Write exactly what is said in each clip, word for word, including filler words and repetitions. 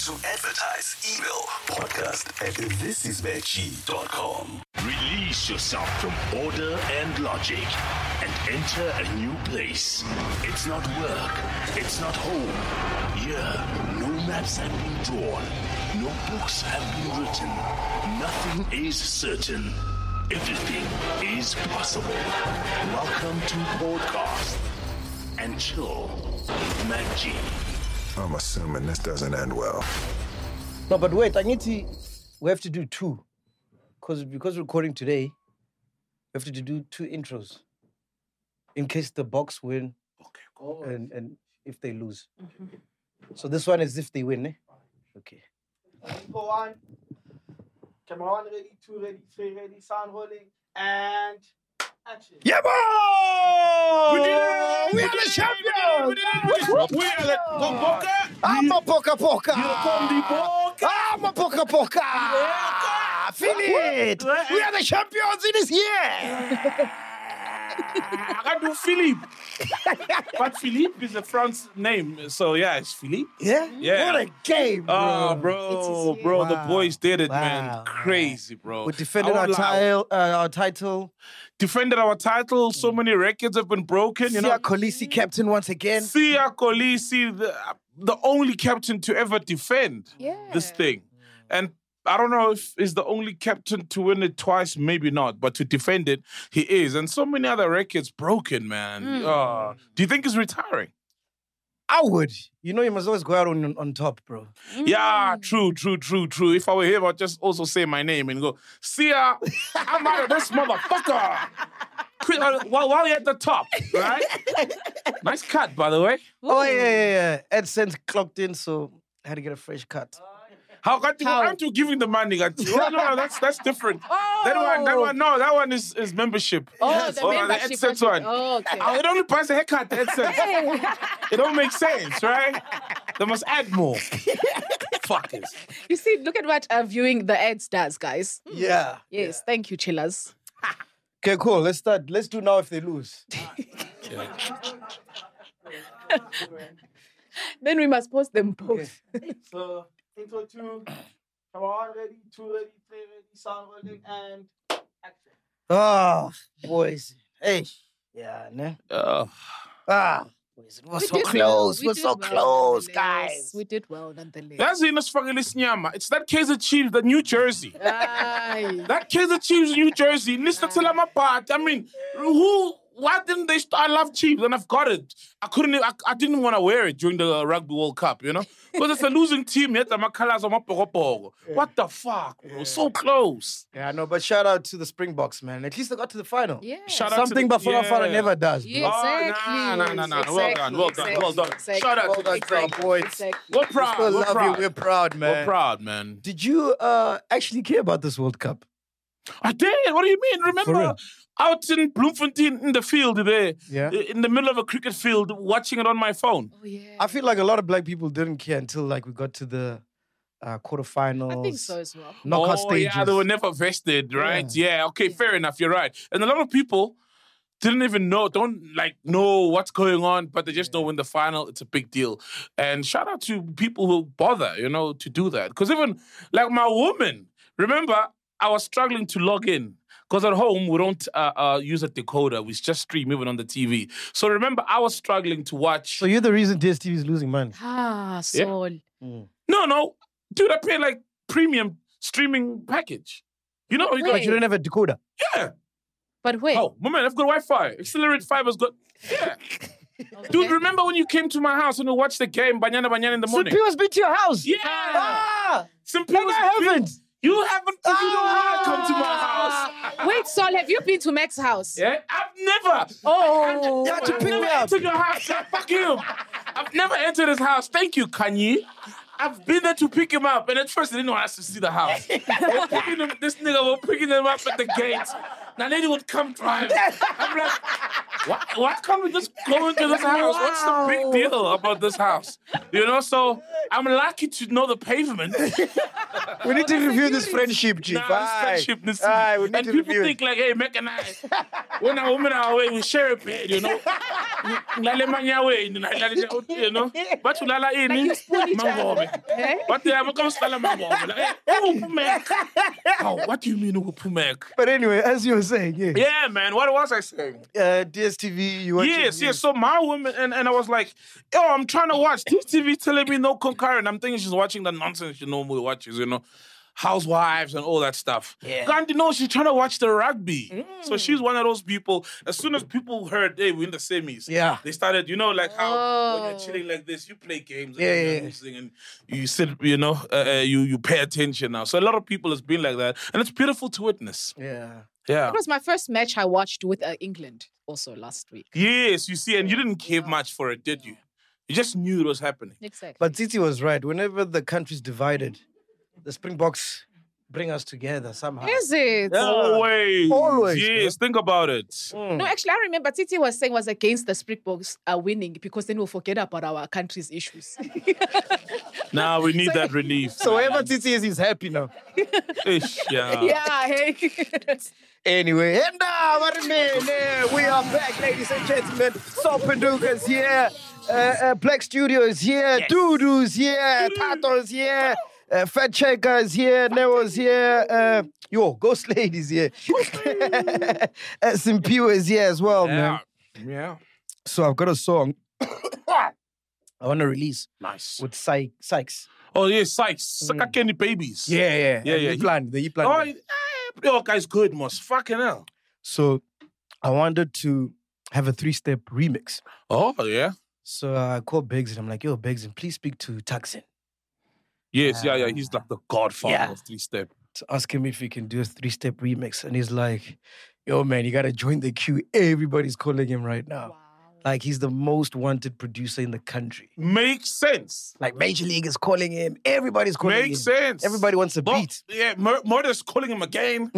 To advertise, email podcast at this is veggie dot com. Release yourself from order and logic and enter a new place. It's not work. It's not home. Here, no maps have been drawn. No books have been written. Nothing is certain. Everything is possible. Welcome to Podcast and Chill with Mac G. I'm assuming this doesn't end well. No, but wait, I need to... We have to do two. Because because we're recording today, we have to do two intros. In case the Boks win. Okay, cool. And, and if they lose. Mm-hmm. So this one is if they win, eh? Okay. Go on. Camera one ready, two ready, three ready, sound rolling, and action. Yeah, boy! We did it! We are the champions! We did it! We are the Boka! I'm a poka poka! You're Boka! I'm a poka poka! Feel it! We are the champions in this year! I can do Philippe. But Philippe is a French name, so yeah, it's Philippe. Yeah? Yeah. What a game, bro. Oh, bro, bro, Wow. the boys did it, Wow. man. Crazy, bro. We defended I our, won't lie. tile, uh, our title. Defended our title. So many records have been broken. You know, Sia Kolisi captain once again. Sia Kolisi, the, the only captain to ever defend Yeah. this thing. And I don't know if he's the only captain to win it twice, maybe not, but to defend it, he is. And so many other records broken, man. Mm. Uh, do you think he's retiring? I would. You know, you must always go out on, on top, bro. Yeah, true, true, true, true. If I were him, I'd just also say my name and go, Sia, I'm out of this motherfucker. Quit, uh, while, while you're at the top, right? Nice cut, by the way. Oh, yeah, yeah, yeah. AdSense clocked in, so I had to get a fresh cut. How got you? How? Aren't you giving the money? Got you? Oh, no, that's that's different. Oh. That one, that one, no, that one is, is membership. Oh, the Oh, membership AdSense one. one. Oh, okay. Oh, it only buys a haircut, AdSense. It don't make sense, right? They must add more. Fuckers. You see, look at what uh, viewing the ads does, guys. Yeah. Yes, thank you, chillers. Okay, cool. Let's start. Let's do now if they lose. Then we must post them both. So, intro two. Come on, ready, two ready, three ready, sound rolling, and action. Oh, boys. Hey. Yeah, ne? Oh. Ah. Boys, it was We so did close. well. We're did so well, close, nonetheless. guys. We did well, nonetheless. That's in Sfangeli Nyama. It's that Kaizer Chiefs, the New Jersey. Aye. That Kaizer Chiefs, New Jersey. Listen to them apart. I mean, who? Why didn't they start? I love Chiefs, and I've got it. I couldn't. I, I didn't want to wear it during the Rugby World Cup, you know, because it's a losing team. Yet my colors are my poropogo. What the fuck, bro? So close. Yeah, no, but shout out to the Springboks, man. At least they got to the final. Yeah. Shout out to Something the- Bafana Bafana yeah. never does, bro. Yeah, Oh, exactly. nah, nah, nah, nah. Well done, well done, Exactly, well done. exactly. Shout out Well to done, the strong boys. Exactly. We're proud. Still We're love proud. you. We're proud, man. We're proud, man. Did you uh, actually care about this World Cup? I did. What do you mean? For Remember, real? out in Bloemfontein in the field there, Yeah. in the middle of a cricket field, watching it on my phone. Oh, yeah. I feel like a lot of black people didn't care until like we got to the uh, quarterfinals. I think so as well. Knockout oh, stages. yeah, they were never vested, right? Yeah. okay, fair enough. You're right. And a lot of people didn't even know, don't like know what's going on, but they just know when the final, it's a big deal. And shout out to people who bother, you know, to do that. Because even like my woman, remember, I was struggling to log in. Because at home, we don't uh, uh, use a decoder. We just stream even on the T V. So remember, I was struggling to watch. So you're the reason D S T V is losing money. Ah, Saul. No, no. Dude, I pay like premium streaming package. You know, you Wait. But you didn't have a decoder. yeah. But wait. Oh, my man, I've got Wi-Fi. Accelerate Fiber's got... Yeah. Dude, remember when you came to my house and we watched the game, Banyana Banyana in the So morning? P was been to your house. Yeah. Ah! Simple And I haven't. You haven't, because you don't want to come to my house. Wait, Saul, have you been to Mac's house? Yeah, I've never. Oh. You had to I've pick never me up. entered your house. Yeah, fuck him. I've never entered his house. Thank you, Kanye. I've been there to pick him up, and at first they didn't want us to see the house. We're picking him, this nigga was picking him up at the gate. Now lady would come drive. I'm like, Why, why can't we just go into this house? What's the big deal about this house? You know, so I'm lucky to know the pavement. We need to review this friendship, Chief. Nah, this Aye. friendship needs to Aye, be- we need and to people review think like, hey, Mac and I, when a woman are away, we share a bed, you know. Lale manya way, you know. But you lala in you spoon each other. Eh? But they have come stala mangobe. Like, hey, who Pumek? How? What do you mean who Pumek? But anyway, as you were saying, yeah. Yeah, man. What was I saying? Uh, D S T V, you watch Yes, it, yes. So my woman, and, and I was like, yo, I'm trying to watch. This T V telling me no concurrent. I'm thinking she's watching the nonsense she normally watches, you know. Housewives and all that stuff. Yeah. Gandhi knows she's trying to watch the rugby. So she's one of those people, as soon as people heard, hey, we're in the semis, Yeah. they started, you know, like how when Oh. you're chilling like this, you play games and Yeah, you're yeah, yeah. losing and you sit, you know, uh, uh, you, you pay attention now. So a lot of people has been like that. And it's beautiful to witness. Yeah. Yeah. It was my first match I watched with uh, England also last week. Yes, you see, and you didn't care much for it, did you? You just knew it was happening. Exactly. But Titi was right. Whenever the country's divided, the Springboks bring us together somehow. Is it? Yeah. Always. Always, Yes, think about it. No, actually, I remember Titi was saying was against the Springboks uh, winning because then we'll forget about our country's issues. Now we need that relief. So wherever Titi is, he's happy now. Ish, yeah. yeah, hey. Anyway, and now, what a minute. We are back, ladies and gentlemen. Sopanduka's here. Uh, uh, Black Studio is here. Dudu's here. Tato's here. Uh, Fat Checker is here. Nero's here. Uh, yo, Ghost Lady's here. S M P is here as well, man. Yeah. Yeah. So I've got a song I want to release Nice. with Sy- Sykes. Oh, yeah, Sykes. Saka Kenny Babies. Yeah, yeah. Yeah, yeah. The plan. The plan. Oh, eh, your guy's good, most fucking hell. So I wanted to have a three-step remix. Oh, yeah. So I called Biggs and I'm like, yo, Biggs, and please speak to Tuxin Yes, yeah, yeah. He's like the godfather Yeah. of three step. to ask him if he can do a three-step remix. And he's like, yo, man, you got to join the queue. Everybody's calling him right now. Like, he's the most wanted producer in the country. Makes sense. Like, Major League is calling him. Everybody's calling Makes him. sense. Everybody wants a Mo- beat. Yeah, Mur- Murder's calling him again.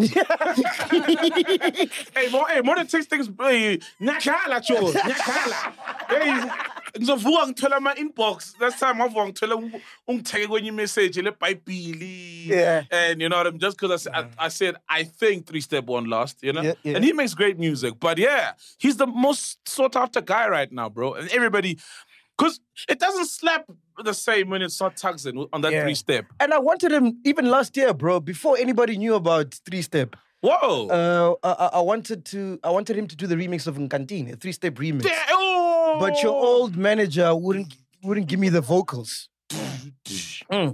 Hey, Mo- hey, Murder takes things. Hey, nyakala, cho. Nyakala. Hey, ngizovuka ngithola ama-inbox. Last time wavuka ngithola ungitheke kwenye message lebhayibhili. Yeah. And you know what I mean? Just because I, said- I, I said, I think Three Step won last, you know? Yeah, yeah. And he makes great music. But yeah, he's the most sought after guy right now, bro. And everybody, because it doesn't slap the same when it's not Tuxin on that Yeah. Three Step. And I wanted him even last year, bro, before anybody knew about three-step. Whoa. Uh, I, I- I wanted to, I wanted him to do the remix of Nkantini, a three-step remix. Yeah, oh. But your old manager wouldn't wouldn't give me the vocals. Mm.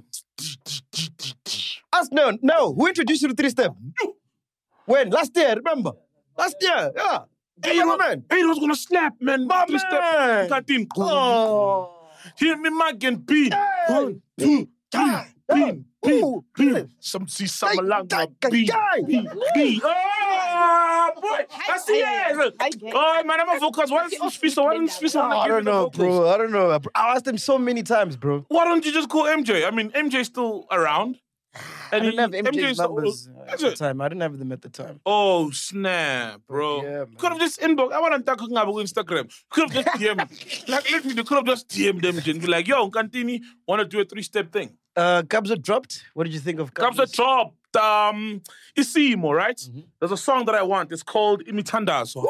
Ask no, no. Who introduced you to three-step? When? Last year, remember? Last year, yeah. Hey, Remember, you know, man? hey, it was gonna slap, man. My Three man. Step. Nkantini. Oh. Hear me, Mac and Bean. One, two, three. Bean, bean, bean. Some see some along the bean, bean, bean. Oh, boy. That's the end. Oh, man, I'm a focus. Why is this fish? Why don't this fish? Oh, I don't know, bro. I don't know. I asked him so many times, bro. Why don't you just call M J? I mean, M J's still around. I didn't have M J's Mj's the numbers old- at Is the it? time. I didn't have them at the time. Oh, snap, bro. Yeah, man. Could have just inbox. I want to talk about Instagram. Could have just D M. Like, literally, could have just D M them and be like, yo, Nkantini, want to do a three-step thing. Uh, Kabza dropped. What did you think of Comes a Kabza? drop. Um, Isimo, right? Mm-hmm. There's a song that I want. It's called Imitanda. So,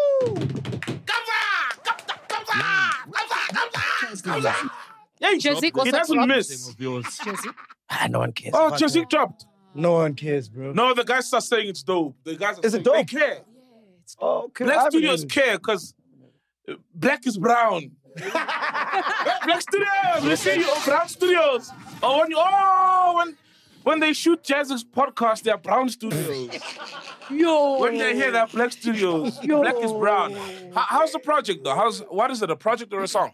yeah, Jazik he also doesn't dropped. miss. Jazik. Ah, no one cares. Oh, Fuck Jazik that. dropped. No one cares, bro. No, the guys are saying it's dope. The guys are Is it saying dope? they care. Oh, okay. I Black haven't Studios heard it. care because black is brown. Black Studios, we see you, oh, Brown Studios. Oh, when you, oh, when when they shoot Jazz's podcast, they're Brown Studios. Yo. When they hear that Black Studios, Black is brown. How, how's the project though? How's what is it? A project or a song?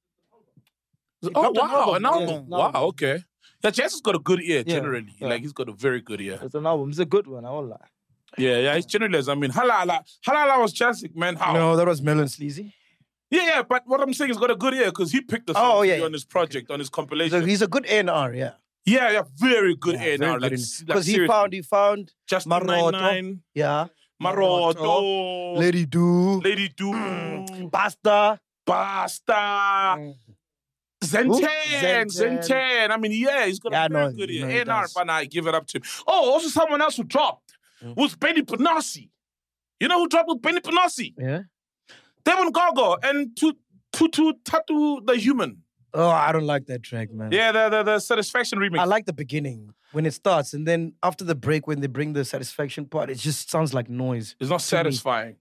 Oh dropped an wow, album. an album. Yeah, Wow, an album. okay. Yeah, Jazz has got a good ear Yeah, generally. yeah. Like he's got a very good ear. It's an album. It's a good one. I won't lie. Yeah, yeah. He's generally. I mean, halala, halala was Jazzic, man. How? No, that was Melon Sleazy. Yeah, yeah. But what I'm saying is, got a good ear because he picked the song Oh, to yeah, be yeah. on his project, on his compilation. So he's a good A and R, yeah. Yeah, yeah, very good ear now. Like, Because like he seriously. found, he found just Maroto. nine nine. Yeah. Maroto, Lady Do. Lady Do, Basta. Basta, Zenten, Zenten. Zenten. I mean, yeah, he's got Yeah, a very no, good no, ear. he A and R, does. but I give it up to him. Oh, also someone else who dropped was Benny Panassi. You know who dropped with Benny Panassi? Yeah. Devon Gogo and Tu- Tutu Tatu the Human. Oh, I don't like that track, man. Yeah, the, the, the Satisfaction remix. I like the beginning when it starts, and then after the break, when they bring the satisfaction part, it just sounds like noise. It's not satisfying.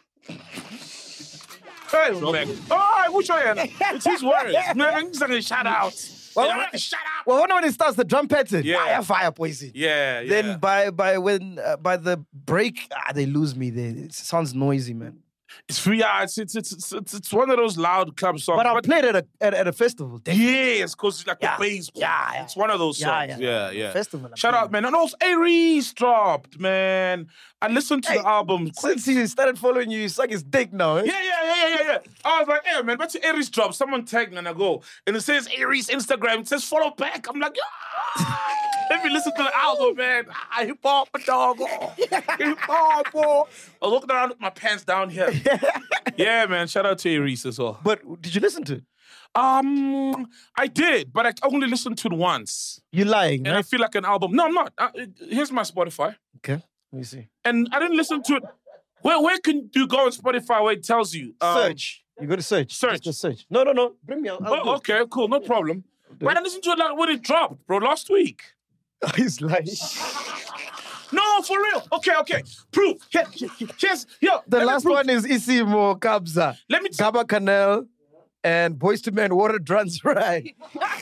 Hey, man. Oh, I wish I had. It's his words. Man, he's like, shout out. Well, Yeah, when- man, shut up. Well, when it starts, the drum pattern, Yeah. fire, fire, poison. Yeah, yeah. Then by by when uh, by the break, ah, they lose me. They, it sounds noisy, man. it's free. Yeah, it's it's it's it's, it's one of those loud club songs. But I played it at a, at, at a festival. yes, because it's like Yeah. the bass. Yeah, yeah. It's one of those Yeah, songs. yeah. Yeah, yeah. Festival, I Shout played out, man. And also, Aries dropped, man. I listened to Hey, the album. Since he started following you, you suck his dick now. Eh? Yeah, yeah, yeah, yeah, yeah, yeah. I was like, hey, man, what's Aries drop? Someone tagged me and I go. And it says Aries Instagram. It says follow back. I'm like, yeah. Let me listen to the album, man. Ah, hip hop, dog. Hip hop, boy. I was looking around with my pants down here. Yeah, man. Shout out to Aries as well. But did you listen to it? Um, I did, but I only listened to it once. You're lying, And I right? feel like an album. No, I'm not. Uh, here's my Spotify. Okay, let me see. And I didn't listen to it. Where where can you go on Spotify where it tells you? Um, Search. You go to search. search. Just go search. No, no, no. Bring me out. I'll do Oh, it. okay, cool, no problem. But I listened to it like when it dropped, bro, last week. He's lying. No, for real. Okay, okay. Proof. Here, here, here's, yo. The let me last prove- one is Isimo Kabza. Let me t- Gaba Canal and Boys to Men Water Drums Right.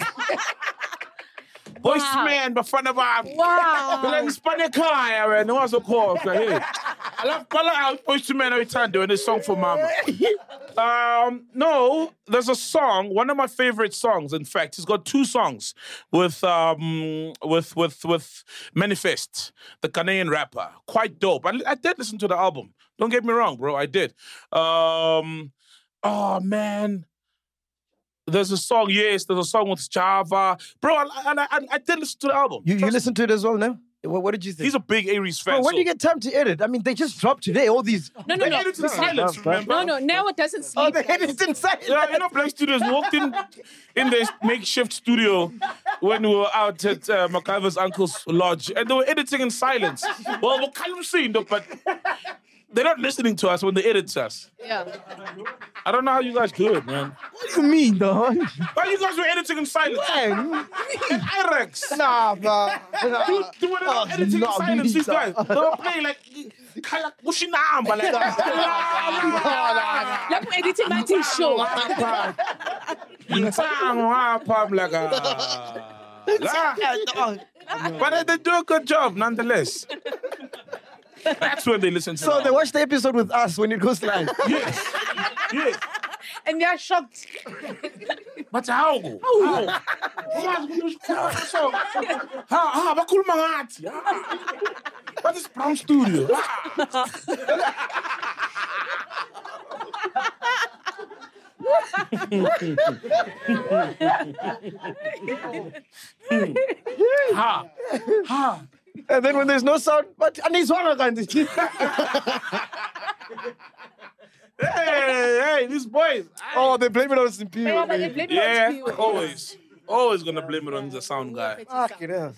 Voice Wow. man, bafana bami. Wow. Kula ngisipane ekhaya wena ungazokhohlwa hey. I love Bala Voice to Man every time doing this song for mama. Um, no, there's a song, one of my favorite songs, in fact. He's got two songs with um with with with Manifest, the Ghanaian rapper. Quite dope. I, I did listen to the album. Don't get me wrong, bro. I did. Um oh man. There's a song, yes, there's a song with Java. Bro, I, I, I, I did listen to the album. You, you Trust- listen to it as well now? What, what did you think? He's a big Aries fan. Bro, when so- do you get time to edit? I mean, they just dropped today, all these. No, no, They no. edited in silence, remember? No, no. Now it doesn't Oh, sleep. they edited inside. Yeah, you know, Black Studios walked in in their makeshift studio when we were out at uh, MacGyver's uncle's lodge, and they were editing in silence. Well, we're kind of seeing them, but they're not listening to us when they edit us. Yeah. I don't know how you guys do it, man. What do you mean, dog? Why you guys were editing in silence? Irex. Nah, bro. You do it Oh, editing in no, silence, these Lisa. guys. They were playing like Kala Ushinamba, like Lapho editing nathi show. But they do a good job nonetheless. That's when they listen to So the they watch the episode with us when it goes live. Yes. Yes. And they are shocked. But how? How? So, how? How? Bakhuluma ngathi. What is Brown Studio? Ha. Ha. And then when there's no sound, but I need one again. Hey, hey, these boys. Oh, they blame it on Simpi. Yeah, but they blame it on Yeah, you. always. Always gonna blame it on the sound guy. Fucking hell.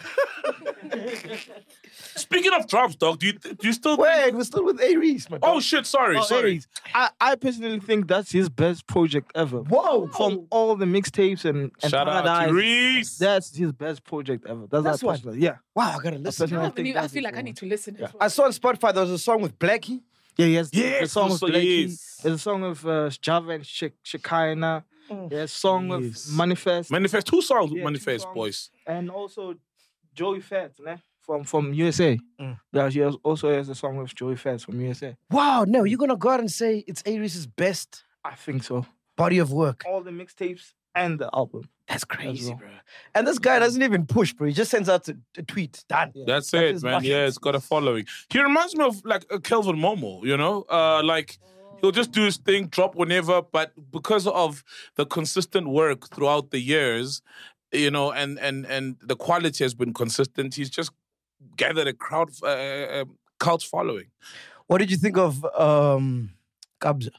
Speaking of drops, dog, do you do you still think- Wait, we're still with Aries, my Oh shit, sorry, Oh, sorry. Aries. I, I personally think that's his best project ever. Whoa. From all the mixtapes and, and Shout out Paradise, to Reese. that's his best project ever. That's, That's my what- personal- Yeah. Wow, I gotta listen. personally I, think mean, I that's feel his like I one. need to listen as well. I saw on Spotify there was a song with Blackie. Yeah, yes. Yes, the song with also, Blackie. yes. There's a song with uh, Java and Shek- Shekinah. There's a song Yes. with Manifest. Manifest, two songs with Yeah, two Manifest, songs. boys. And also Joey Fats, né? From from U S A. Mm. Yeah, he has- also has a song with Joey Fats from U S A. Wow, no, you're gonna go out and say it's Aries' best I think so. body of work. All the mixtapes and the album. That's crazy, well. bro. And this guy doesn't even push, bro. He just sends out a, a tweet. Done. That's That's it, his man. bucket. Yeah, it's got a following. He reminds me of like a Kelvin Momo, you know? Uh, like he'll just do his thing, drop whenever, but because of the consistent work throughout the years, you know, and and and the quality has been consistent, he's just gathered a crowd, uh, uh, cult following. What did you think of um, Kabza?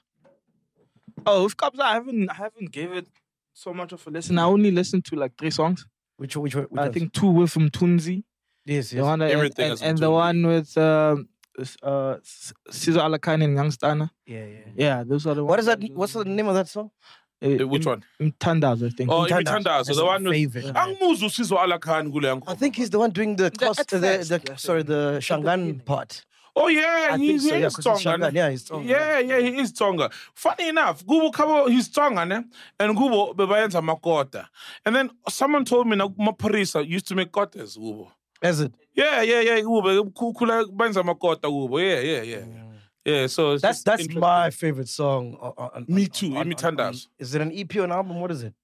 Oh, with Kabza, I haven't, I haven't gave it so much of a listen. I only listened to like three songs. Which which which? I think two were from Tunzi. yes, The yes. one that- Everything and, is and, and from the Tunzi. one with um, uh, Sizo Alakan and Youngstana. Yeah, yeah. Yeah, those are the ones. What is that? What's the name of that song? Uh, Which one? Mtandazo, I think. Oh, Mthandazo. Imithandazo, That's the my one with favorite. Angumuzu Sizo Alakan kule I ngoma. think he's the one doing the cost, at the, first, the, I sorry, think. the At the Shangan beginning. part. Oh yeah, I he, think he so, yeah, is 'cause he's Tonga. Shangan. Yeah, he's Tonga. Yeah, yeah, he is Tonga. Funny enough, Gubo Kabo, he's Tonga, ne? And Gubo bebayenza makota. And then someone told me na Maparisa used to make kotas, Gubo. Is it? Yeah, yeah, yeah, Gubo. Kula benza makota, Gubo. Yeah, yeah, yeah. Yeah, so it's That's just that's interesting. my favorite song. on- on- Me on- too, on- on- Imithandazo. on- Is it an E P or an album? What is it?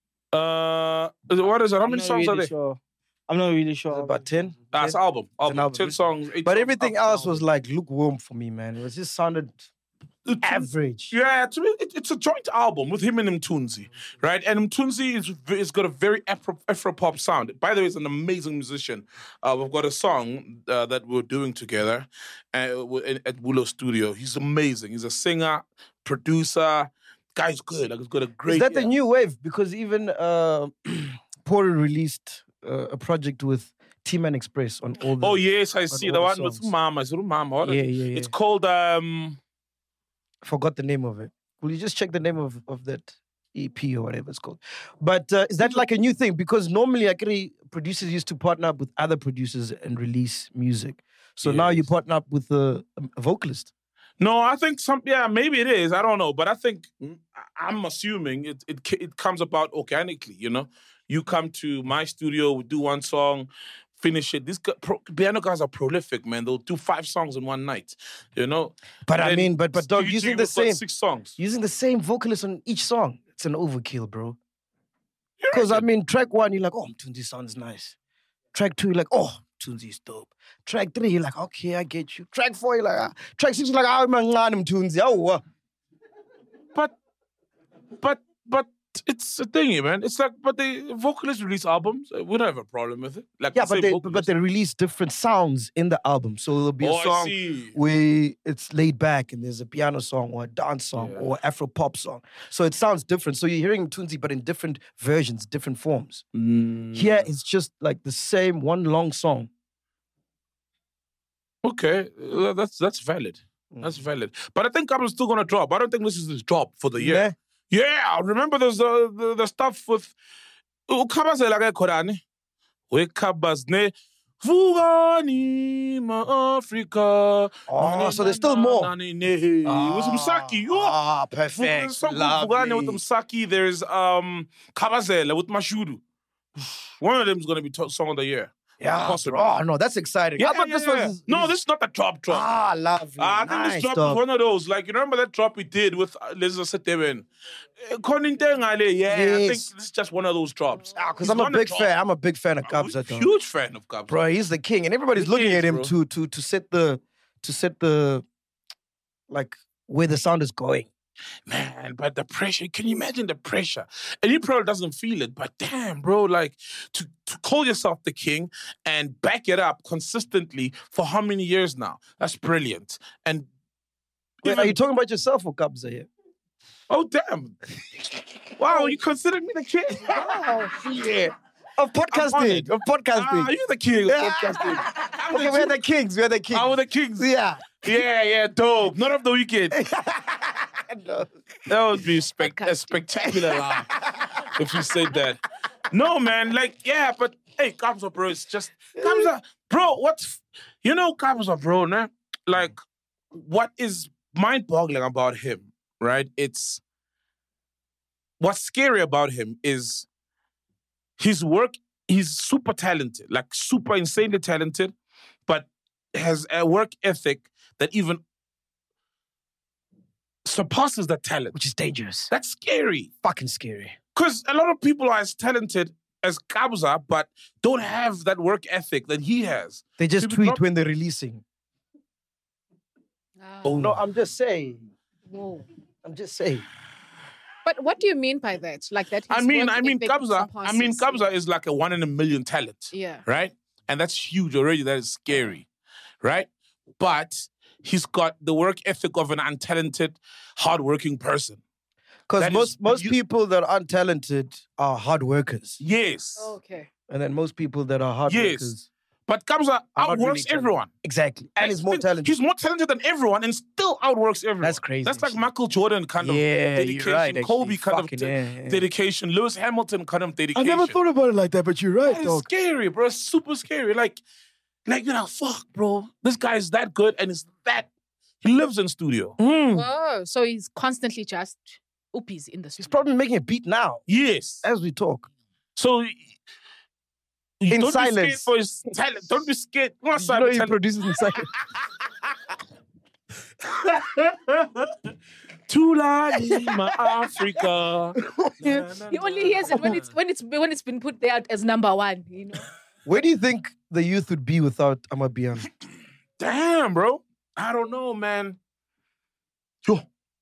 Uh, what is it? How I'm many not songs really are there? Sure. I'm not really sure. Is it about ten? Ah, it's album. Album. album. Ten songs. Eight But songs, everything album. else was like lukewarm for me, man. It was just sounded It- average. Yeah, to me, it, it's a joint album with him and Mtunzi, right? And Mtunzi is is got a very Afro, Afro pop sound. By the way, he's an amazing musician. Uh, we've got a song uh, that we're doing together uh, w- at at Willow Studio. He's amazing. He's a singer, producer. Guy's good. Like, he's got a great. Is that the ear. new wave? Because even uh, Pori released uh, a project with T-Man Express on all the... Oh yes, I see all the the one with songs. Mama. Is it Mama? What is Yeah, it? yeah, yeah. It's called um. Forgot the name of it. Will you just check the name of, of that E P or whatever it's called? But uh, is that like a new thing? Because normally, actually, producers used to partner up with other producers and release music. So now you Yes. partner up with a, a vocalist. No, I think some. Yeah, maybe it is. I don't know, but I think mm, I- I'm assuming it. It ca- it comes about organically. You know, you come to my studio, we do one song, finish it. These gu- pro, piano guys are prolific, man. They'll do five songs in one night. You know, But I Then mean, but but dog, Stevie G, using the we've got same six songs. using the same vocalist on each song, it's an overkill, bro. You Because I reckon? mean, track one, you're like, oh, Tunzi sounds nice. Track two, you're like, oh, Tunzi's dope. Track three, you're like, okay, I get you. Track four, you're like, ah. Track six, you're like, ah, man, Tunzi. Oh, uh. but but but it's a thingy, man. It's like, but the vocalists release albums. uh, We don't have a problem with it. Like, Yeah, the but same they vocalist. but they release different sounds in the album. So there'll be a Oh, I song see. where it's laid back and there's a piano song or a dance song Yeah. or Afro pop song. So it sounds different. So you're hearing Tunzi, but in different versions, different forms. Mm, Here it's just like the same one long song. Okay, uh, that's that's valid. That's valid. But I think I'm still gonna drop. I don't think this is his drop for the year. Yeah, remember there's the the, the stuff with ukhabazela ke khona. Wekhabazne Vugani ma Africa. Oh, so there's still more. With Msaki. Ah, perfect. There's some Vugani with Msaki. There's um Kabazela with Mashudu. One of them is gonna be to- song of the year. Yeah. Possibly. Oh no, that's exciting. Yeah, I thought yeah, this yeah. was No, this is not the drop drop. Ah, lovely. I think nice, this drop dog. is one of those. Like, you remember that drop we did with uh, Lisa Seteven? Yeah, I think Yes. this is just one of those drops. Ah, because He's I'm a gonna big drop. fan. I'm a big fan of I'm Kabza. a dog. huge fan of Kabza. Bro, he's the king, and everybody's He looking is, at him bro. to to to set the to set the like where the sound is going. Man, but the pressure, can you imagine the pressure? And he probably doesn't feel it, but damn, bro, like to, to call yourself the king and back it up consistently for how many years now? That's brilliant. And Wait, even- are you talking about yourself or Kabza here? oh, damn. Wow, you considered me the king? Wow. Yeah. Of podcasting, honored. of podcasting. Ah, you're the king of Yeah. podcasting. I'm Okay, the we're king. the kings. We're the kings. I'm the kings. Yeah. Yeah, yeah, dope. Not of the weekend. No. That would be spec- a spectacular laugh if you said that. No, man, like, yeah, but hey, Kabza, bro, it's just Kabza, bro, what's you know, Kabza, bro, nah? Like, what is mind-boggling about him, right? It's what's scary about him is his work, he's super talented, like super insanely talented, but has a work ethic that even surpasses that talent. Which is dangerous. That's scary. Fucking scary. Because a lot of people are as talented as Kabza, but don't have that work ethic that he has. They just People tweet drop- when they're releasing. Oh, No, I'm just saying. whoa. I'm just saying. But what do you mean by that? Like that? I his mean, work I mean, ethic Kabza, I mean, surpasses- Kabza is like a one in a million talent, Yeah. right? And that's huge already. That is scary, right? but he's got the work ethic of an untalented, hardworking person. Because That most is- most you- people that are untalented are hard workers. Yes. Okay. And then most people that are hard Yes. workers. But Kamza are not really outworks talented. everyone. Exactly. And he's more He's- talented. He's more talented than everyone and still outworks everyone. That's crazy, That's like actually. Michael Jordan kind of Yeah, dedication. you're right, actually. Kobe kind Fucking, of de- yeah, yeah. dedication. Lewis Hamilton kind of dedication. about it like that, but you're right, That is scary, bro. It's super scary. Like, like you know, fuck, bro. This guy is that good and is that. He lives in studio. Mm. Oh, so he's constantly just oopies in the He's studio. probably making a beat now Yes. as we talk. So. You In don't be scared silence. for his talent. Don't be scared. You want You know cyber he talent. produces in silence. Tula Lima, Africa. He only hears it when it's when it's when it's been put there as number one. You know. Where do you think the youth would be without Amapiano? Damn, bro. I don't know, man. Yo.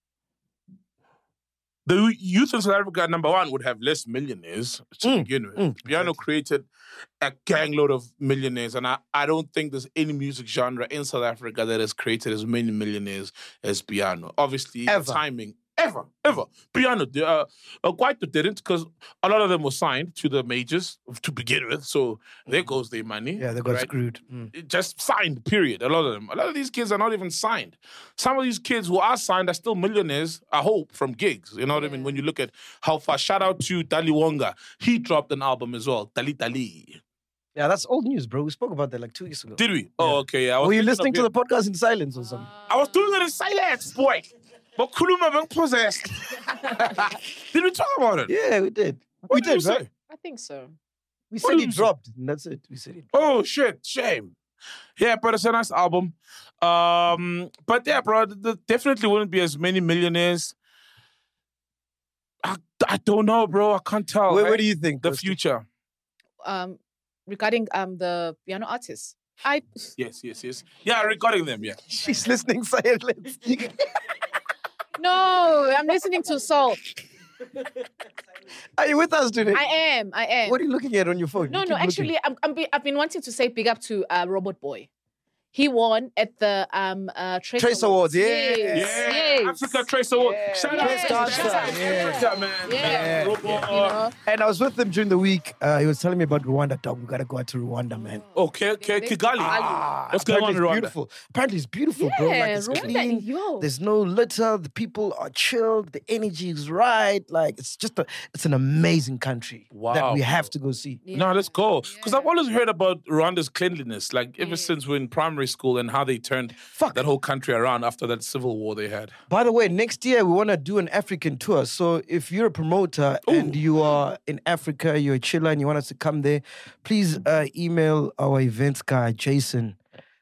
The youth in South Africa, number one, would have less millionaires to Mm, begin with. mm, Piano created a gangload of millionaires, and I, I don't think there's any music genre in South Africa that has created as many millionaires as piano. Obviously, the Ever. timing. Ever, ever. Piano, uh, uh, Kwaito didn't, because a lot of them were signed to the majors to begin with, so there goes their money. Yeah, they got right? screwed. Mm. It just signed, period. A lot of them. A lot of these kids are not even signed. Some of these kids who are signed are still millionaires, I hope, from gigs. You know what I mean? When you look at how far, shout out to Dali Wonga. He dropped an album as well, Dali Dali. Yeah, that's old news, bro. We spoke about that like two weeks ago. Did we? Oh, okay. Yeah, I was Were you thinking listening of to the it. podcast in silence or something? I was doing it in silence, boy. But Kuluma been possessed. Did we talk about it? Yeah, we did. What we did you did, right? say? I think so. We What said did he you say? dropped, and that's it. We said it. Oh shit, shame. Yeah, but it's a nice album. Um, but yeah, bro, there definitely wouldn't be as many millionaires. I, I don't know, bro. I can't tell. Where, right? where do you think? the Kosti? future? Um, regarding um the piano artists, I Yes, yes, yes. Yeah, recording them. Yeah. She's listening silence. no, I'm listening to soul. Are you with us today? I am. I am. What are you looking at on your phone? No, You no. keep looking. Actually, I'm, I'm be, I've been wanting to say big up to uh, Robot Boy. He won at the um uh Trace, Trace Awards, yeah. Yes, Yeah, yes. Africa Trace Award. Shout out, Yes, shout out, shout out. shout out, man. Yeah. Robot. You know? And I was with him during the week. Uh, he was telling me about Rwanda, dog. We gotta go out to Rwanda, man. Okay, okay, Kigali. Ah, What's going on in Apparently it's Rwanda? beautiful. Apparently it's beautiful, bro. Like Yeah, it's Rwanda, clean. yo. There's no litter. The people are chilled. The energy is right. Like it's just a, it's an amazing country that Wow, we bro. have to go see. No, let's go. Because I've always heard about Rwanda's cleanliness, like ever Yeah. since we're in primary school and how they turned Fuck. that whole country around after that civil war they had. By the way, next year we want to do an African tour. So if you're a promoter and Ooh. you are in Africa, you're a chiller and you want us to come there, please uh, email our events guy, Jason.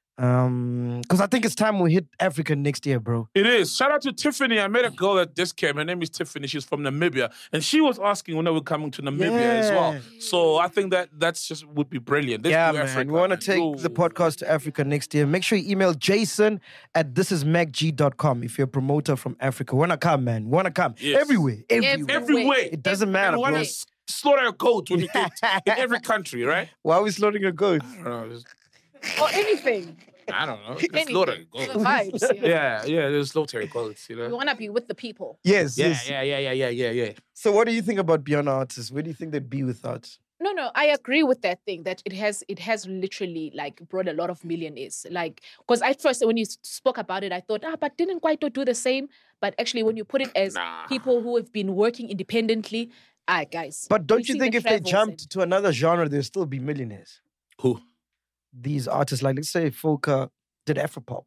Um, because I think it's time we hit Africa next year, bro. It is. Shout out to Tiffany. I met a girl that just came. Her name is Tiffany. She's from Namibia. And she was asking when they were coming to Namibia as well. Yeah. So I think that that's just would be brilliant. Let's yeah, do man. Africa, we want to man. take Yo. the podcast to Africa next year. Make sure you email Jason at this is mac g dot com if you're a promoter from Africa. We want to come, man. We want to come. Yes. Everywhere. Everywhere. Everywhere. It doesn't And matter, we want bro. to slaughter a goat when you go to- in every country, right? Why are we slaughtering a goat? I don't know. Just, Or anything. I don't know. Anything. Slaughter a The goat. vibes. Yeah. Yeah, yeah, there's slaughter goats, you We know? want to be with the people. Yes, Yeah, yes. yeah, yeah, yeah, yeah, yeah, yeah. So what do you think about Beyond Artists? Where do you think they'd be without? No, no, I agree with that thing that it has it has literally like brought a lot of millionaires. Like, because at first when you s- spoke about it, I thought, ah, but didn't Kwaito do the same? But actually, when you put it as Nah. people who have been working independently, ah, guys. But don't we've you seen think the if they travels jumped and- to another genre, they'll still be millionaires? Who? These artists, like let's say Folka did Afropop.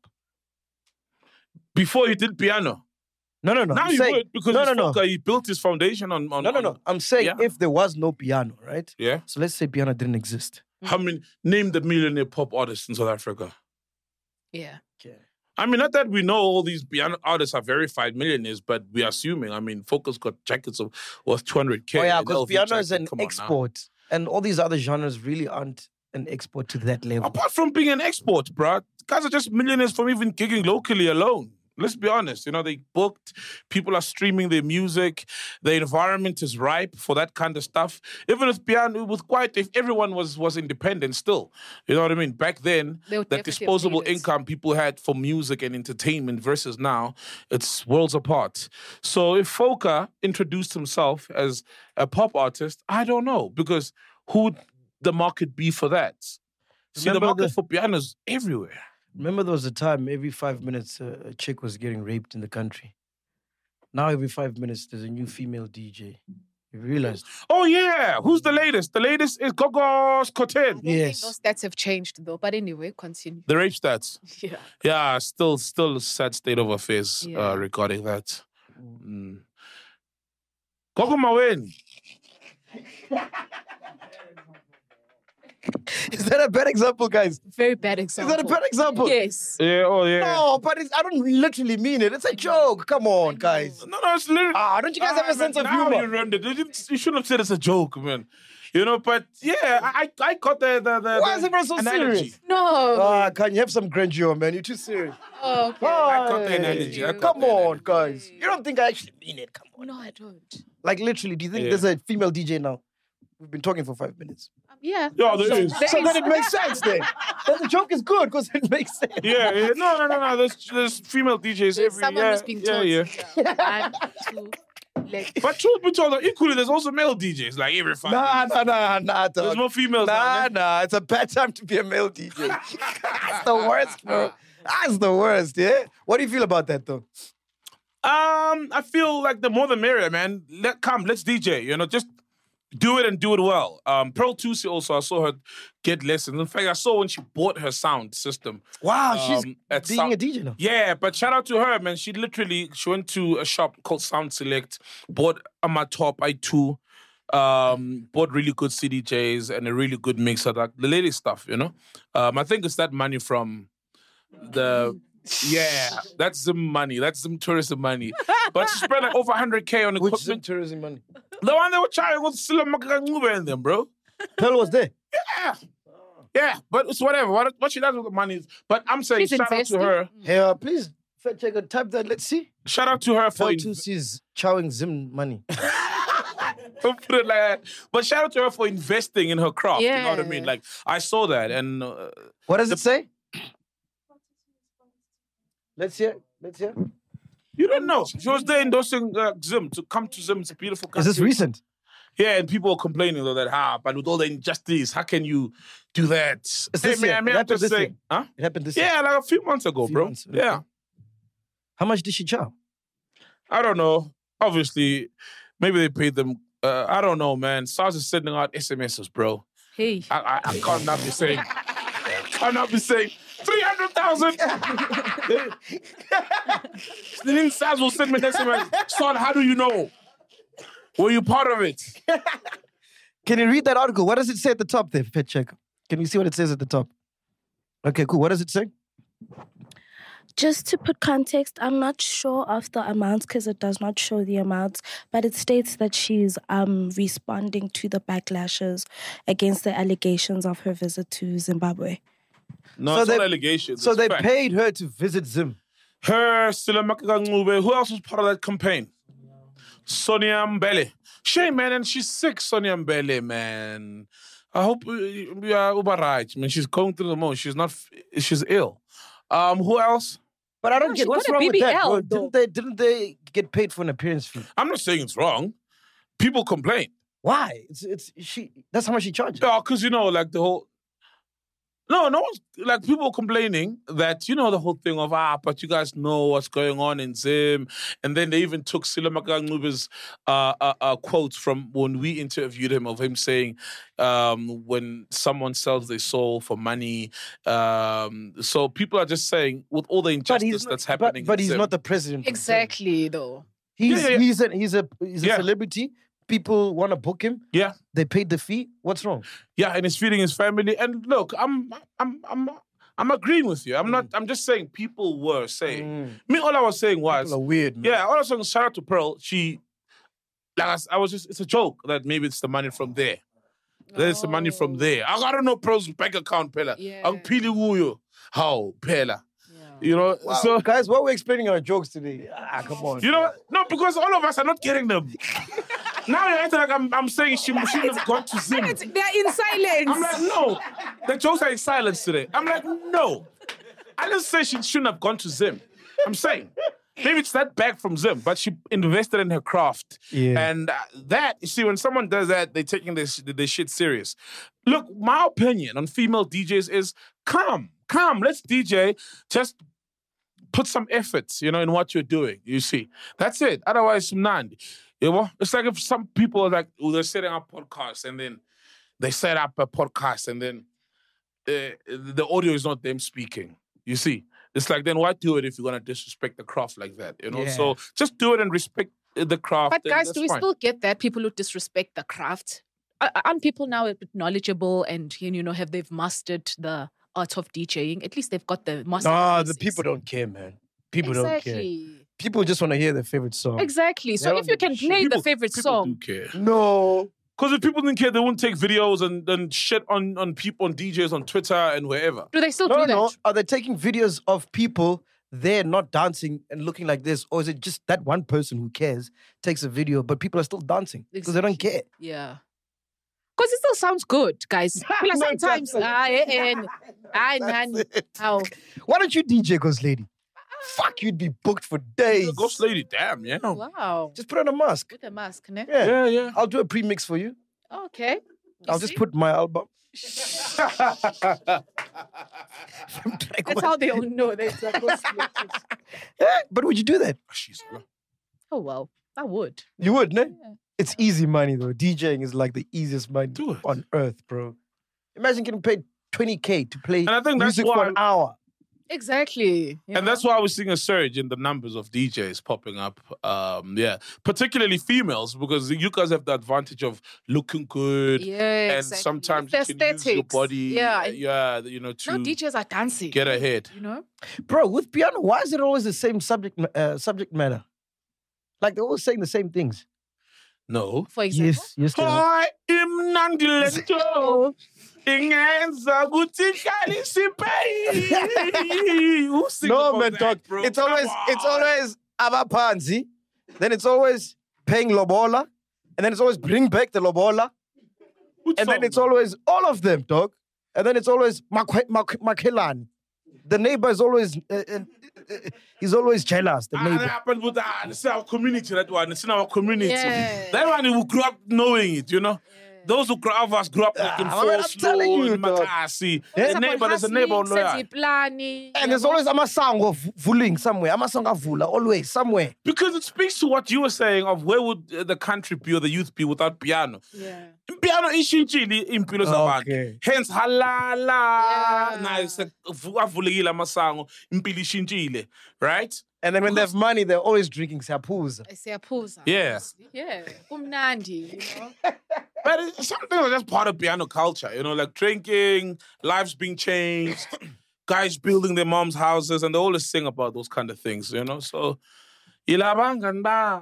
Before he did piano. No, no, no. now I'm he saying, would because no, he's no, no. Folka, he built his foundation on... on No, no, on- no. I'm saying Yeah. if there was no piano, right? Yeah? So let's say piano didn't exist. How many... Name the millionaire pop artists in South Africa. Yeah. I mean, not that we know all these piano artists are verified millionaires, but we're assuming. I mean, Folka's got jackets of worth two hundred K. Oh yeah, an because L V piano is jacket, an come on now. export, and all these other genres really aren't an export to that level. Apart from being an export, bruh, guys are just millionaires from even gigging locally alone. Let's be honest. You know, they booked. People are streaming their music. The environment is ripe for that kind of stuff. Even with piano, with Quiet, if everyone was was independent still. You know what I mean? Back then, They would that definitely disposable have made it. income people had for music and entertainment versus now, it's worlds apart. So if Foka introduced himself as a pop artist, I don't know. Because who would the market be for that? See, the Remember market the- for piano is everywhere. Remember there was a time every five minutes uh, a chick was getting raped in the country. Now every five minutes there's a new female D J. You realized? Oh, yeah. Who's the latest? The latest is Gogos Koten. I don't Yes. think those stats have changed though. But anyway, continue. The rape stats. Yeah. Yeah, still still a sad state of affairs Yeah. uh, regarding that. Mm. Gogo Mawen. Is that a bad example, guys? Very bad example. Is that a bad example? Yes. Yeah, oh, yeah. No, but it's, I don't literally mean it. It's a joke. Come on, guys. No, no, it's literally... Ah, don't you guys have a Ah, sense man, of now humor? You, ruined it. You didn't- you shouldn't have said it's a joke, man. You know, but yeah, I I got the... the, the Why the is everyone so analogy. serious? No. Ah, can you have some grandeur, man? You're too serious. okay. I got the Hey, analogy. I got Come the on, analogy. guys. You don't think I actually mean it? Come on. No, I don't. Like, literally, do you think Yeah. there's a female D J now? We've been talking for five minutes. Um, yeah. Yeah, there So is. there So is- then it makes sense then. Then the joke is good because it makes sense. Yeah, yeah, no, no, no, no. There's, there's female D Js There's every... someone yeah, who's being yeah, told. yeah. One, two, let But truth be told, equally, there's also male D Js, like every five Nah, minutes. nah, nah, nah, There's dog. more females now, Nah, man. nah. It's a bad time to be a male D J. That's the worst, bro. That's the worst, yeah? What do you feel about that, though? Um, I feel like the more the merrier, man. Let come, let's D J. You know, just do it and do it well. Um, Pearl Tusi also, I saw her get lessons. In fact, I saw when she bought her sound system. Wow, she's Um, at being Sound- a D J now. Yeah, but shout out to her, man. She literally she went to a shop called Sound Select, bought a my top I two, um, bought really good C D Js and a really good mixer, like the latest stuff, you know. Um, I think it's that money from the yeah, that's some money. That's some tourism money. But she spent like over one hundred K on Which equipment. tourism money? The one they were trying was still a Makangube in them, bro. Pearl was there. Yeah. Yeah, but it's whatever. What, what she does with the money is. But I'm saying She's shout out to investing. her. Hey, uh, please, fact checker, type that. Let's see. Shout out to her for Pearl in- two sees chowing Zim money. Don't put it like that. But shout out to her for investing in her craft. You know what I Yeah. mean? Like I saw that, and uh, What does it say? Let's hear. Let's hear. you don't know. She was there endorsing uh, Zim to come to Zim. It's a beautiful Is country. this recent? Yeah, and people were complaining though that ah, but with all the injustice, how can you do that? It's Hey this year. man, It may I happened just this say, year. huh? It happened this year. Yeah, like a few months ago, Few bro. months, okay. Yeah, How much did she chow? I don't know. Obviously, maybe they paid them. Uh, I don't know, man. SARS is sending out S M Ses, bro. Hey. I, I, I can't not be saying. can't not be saying three hundred thousand. Then SARS will send me an S M S. Son, how do you know? Were you part of it? Can you read that article? What does it say at the top there, Pet Check? Can you see what it says at the top? Okay, cool. What does it say? Just to put context, I'm not sure of the amounts because it does not show the amounts, but it states that she's um, responding to the backlashes against the allegations of her visit to Zimbabwe. No, So it's they- not allegations. So it's they fact. paid her to visit Zim. Her, Silamaka Ngube. Who else was part of that campaign? Sonia Mbele. Shame, man, and she's sick, Sonia Mbele, man. I hope we we are right. I mean, she's going through the most. She's not. f- She's ill. Um, who else? But I don't No, get she what's got a wrong with that. B B L, bro? though. Didn't they? Didn't they get paid for an appearance fee? I'm not saying it's wrong. People complain. Why? It's it's she. That's how much she charges. Yeah, because you know, like the whole. No, no one's like people complaining that you know the whole thing of ah, but you guys know what's going on in Zim, and then they even took Silamaka Ngube's uh, uh, uh, quotes from when we interviewed him of him saying, um, when someone sells their soul for money. Um, so people are just saying with all the But injustice he's not, that's but, happening. but in he's Zim- not the president. of Zim. Exactly, though. He's Yeah, yeah, yeah. he's a he's a he's a Yeah. celebrity. People want to book him. Yeah. They paid the fee. What's wrong? Yeah, and he's feeding his family. And look, I'm I'm I'm I'm agreeing with you. I'm not I'm just saying people were saying. Me, all I was saying was People are weird, man. yeah, all I was saying, shout out to Pearl. She like I, s- I was just it's a joke that maybe it's the money from there. There's the money from there. I gotta know Pearl's bank account, Pella. Yeah. I'm peeling you. How, Pella? You know, Wow, so guys, why are we explaining our jokes today? Ah, come on. you know what? No, because all of us are not getting them. Now you're acting like I'm, I'm saying she shouldn't have gone to Zim. They're in silence. I'm like, no. The jokes are in silence today. I'm like, no. I didn't say she shouldn't have gone to Zim. I'm saying maybe it's that bag from Zim, but she invested in her craft. Yeah. And uh, that, you see, when someone does that, they're taking this, this shit serious. Look, my opinion on female D Js is come, come, let's D J. Just put some effort, you know, in what you're doing, you see. That's it. Otherwise, mnandi. You know? It's like if some people are like, oh, they're setting up podcasts and then they set up a podcast and then uh, the audio is not them speaking. You see? It's like, then why do it if you're going to disrespect the craft like that, you know? Yeah. So just do it and respect the craft. But and guys, that's do we fine. still get that? People who disrespect the craft? Are- Aren't people now a bit knowledgeable and, you know, have they've mastered the art of DJing? At least they've got the master. No, the basics. people don't care, man. People don't care. Exactly. People just want to hear their favorite song. Exactly. So They if don't you can give a play People- the favorite people song, do care. No. Because if people didn't care, they wouldn't take videos and, and shit on, on people, on D Js, on Twitter and wherever. do they still No, do that? no. Are they taking videos of people there not dancing and looking like this? Or is it just that one person who cares takes a video, but people are still dancing because they don't care? Yeah. Because it still sounds good, guys. Well, No, it sometimes, doesn't. ah, eh, eh, ah, nani, how? Why don't you D J Ghost Lady? Fuck, you'd be booked for days. Ghost Lady, damn, yeah. Wow. Just put on a mask. With a mask, ne? Yeah. Yeah, yeah. I'll do a pre-mix for you. Okay. You I'll just see? put my album. That's how they all know that it's a ghost lady. Yeah, but would you do that? She's Oh, well, I would. You would, no? Yeah. It's easy money though. DJing is like the easiest money Do it. on earth, bro. Imagine getting paid twenty K to play And I think that's music for why- an hour. Exactly. you And know? that's why we're seeing a surge in the numbers of D Js popping up. Um, yeah, particularly females, because you guys have the advantage of looking good, Yeah, and exactly. sometimes It's you the can use your aesthetics. body, Yeah. yeah, you know, Now to D Js are dancing. get ahead. You know? Bro, with piano, why is it always the same subject ma- uh, subject matter? Like they're always saying the same things. No. For example. Yes, yes. they are. Hi, imnandi lento. Ingenza ukuthi ihlale isipheyi. Who sings No, about man, that, dog. bro? It's Come always it's on. always abapanzi. Then it's always paying lobola. And then it's always bring back the lobola. Which And then song? it's always all of them, dog. And then it's always makwe- mak- makhelani. The neighbor is always uh, uh, uh, he's always jealous. The Ah, that neighbor. happened with ah, it's our community, that one. It's in our community. Yeah. That one who grew up knowing it, you know? Those who grew up, us grew up looking Ah, for man, I'm telling you, dog. Makasi. Yeah. The neighbor, there's a neighbor on there. And there's always amasang of vuling somewhere. Amasang avula always somewhere. Because it speaks to what you were saying of where would uh, the country be or the youth be without piano. Yeah. Piano ishintshile impilo zabantu. Okay. Hence halala Yeah. nice avulekile amasango impilo ishintshile, right? And then when they have money, they're always drinking siyapuza. Siyaphuza. Yeah. Yeah. Kumnandi, you know? But it's something that's just part of piano culture, you know, like drinking, lives being changed, guys building their mom's houses, and they always sing about those kind of things, you know. So, ilabanganda.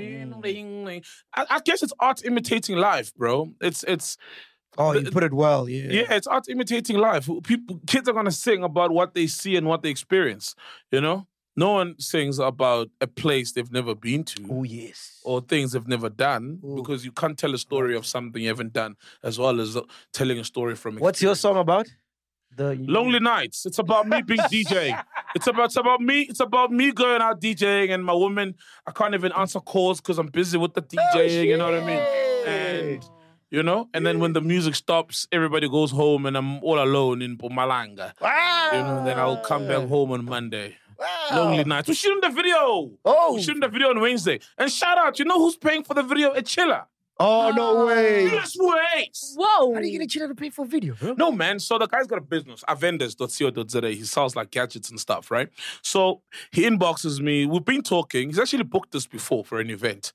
I, I guess it's art imitating life, bro. It's it's Oh, you put it well, yeah. yeah, it's art imitating life. People, kids are gonna sing about what they see and what they experience. You know, no one sings about a place they've never been to. Oh, yes. Or things they've never done, because you can't tell a story of something you haven't done, as well as uh, telling a story from. What's your song about? The Lonely Nights. It's about me being DJing. It's about it's about me. It's about me going out DJing, and my woman. I can't even answer calls because I'm busy with the DJing. You know what I mean? And you know, and then when the music stops, everybody goes home, and I'm all alone in Mpumalanga. You know, then I'll come back home on Monday. Lonely Nights. We're shooting the video. Oh. We're shooting the video on Wednesday. And shout out, you know who's paying for the video? A chiller. Oh, no way. Yes, wait. Whoa. How do you get a chiller to pay for video, bro? No, man. So the guy's got a business, avenders dot co dot z a. He sells like gadgets and stuff, right? So he inboxes me. We've been talking. He's actually booked this before for an event.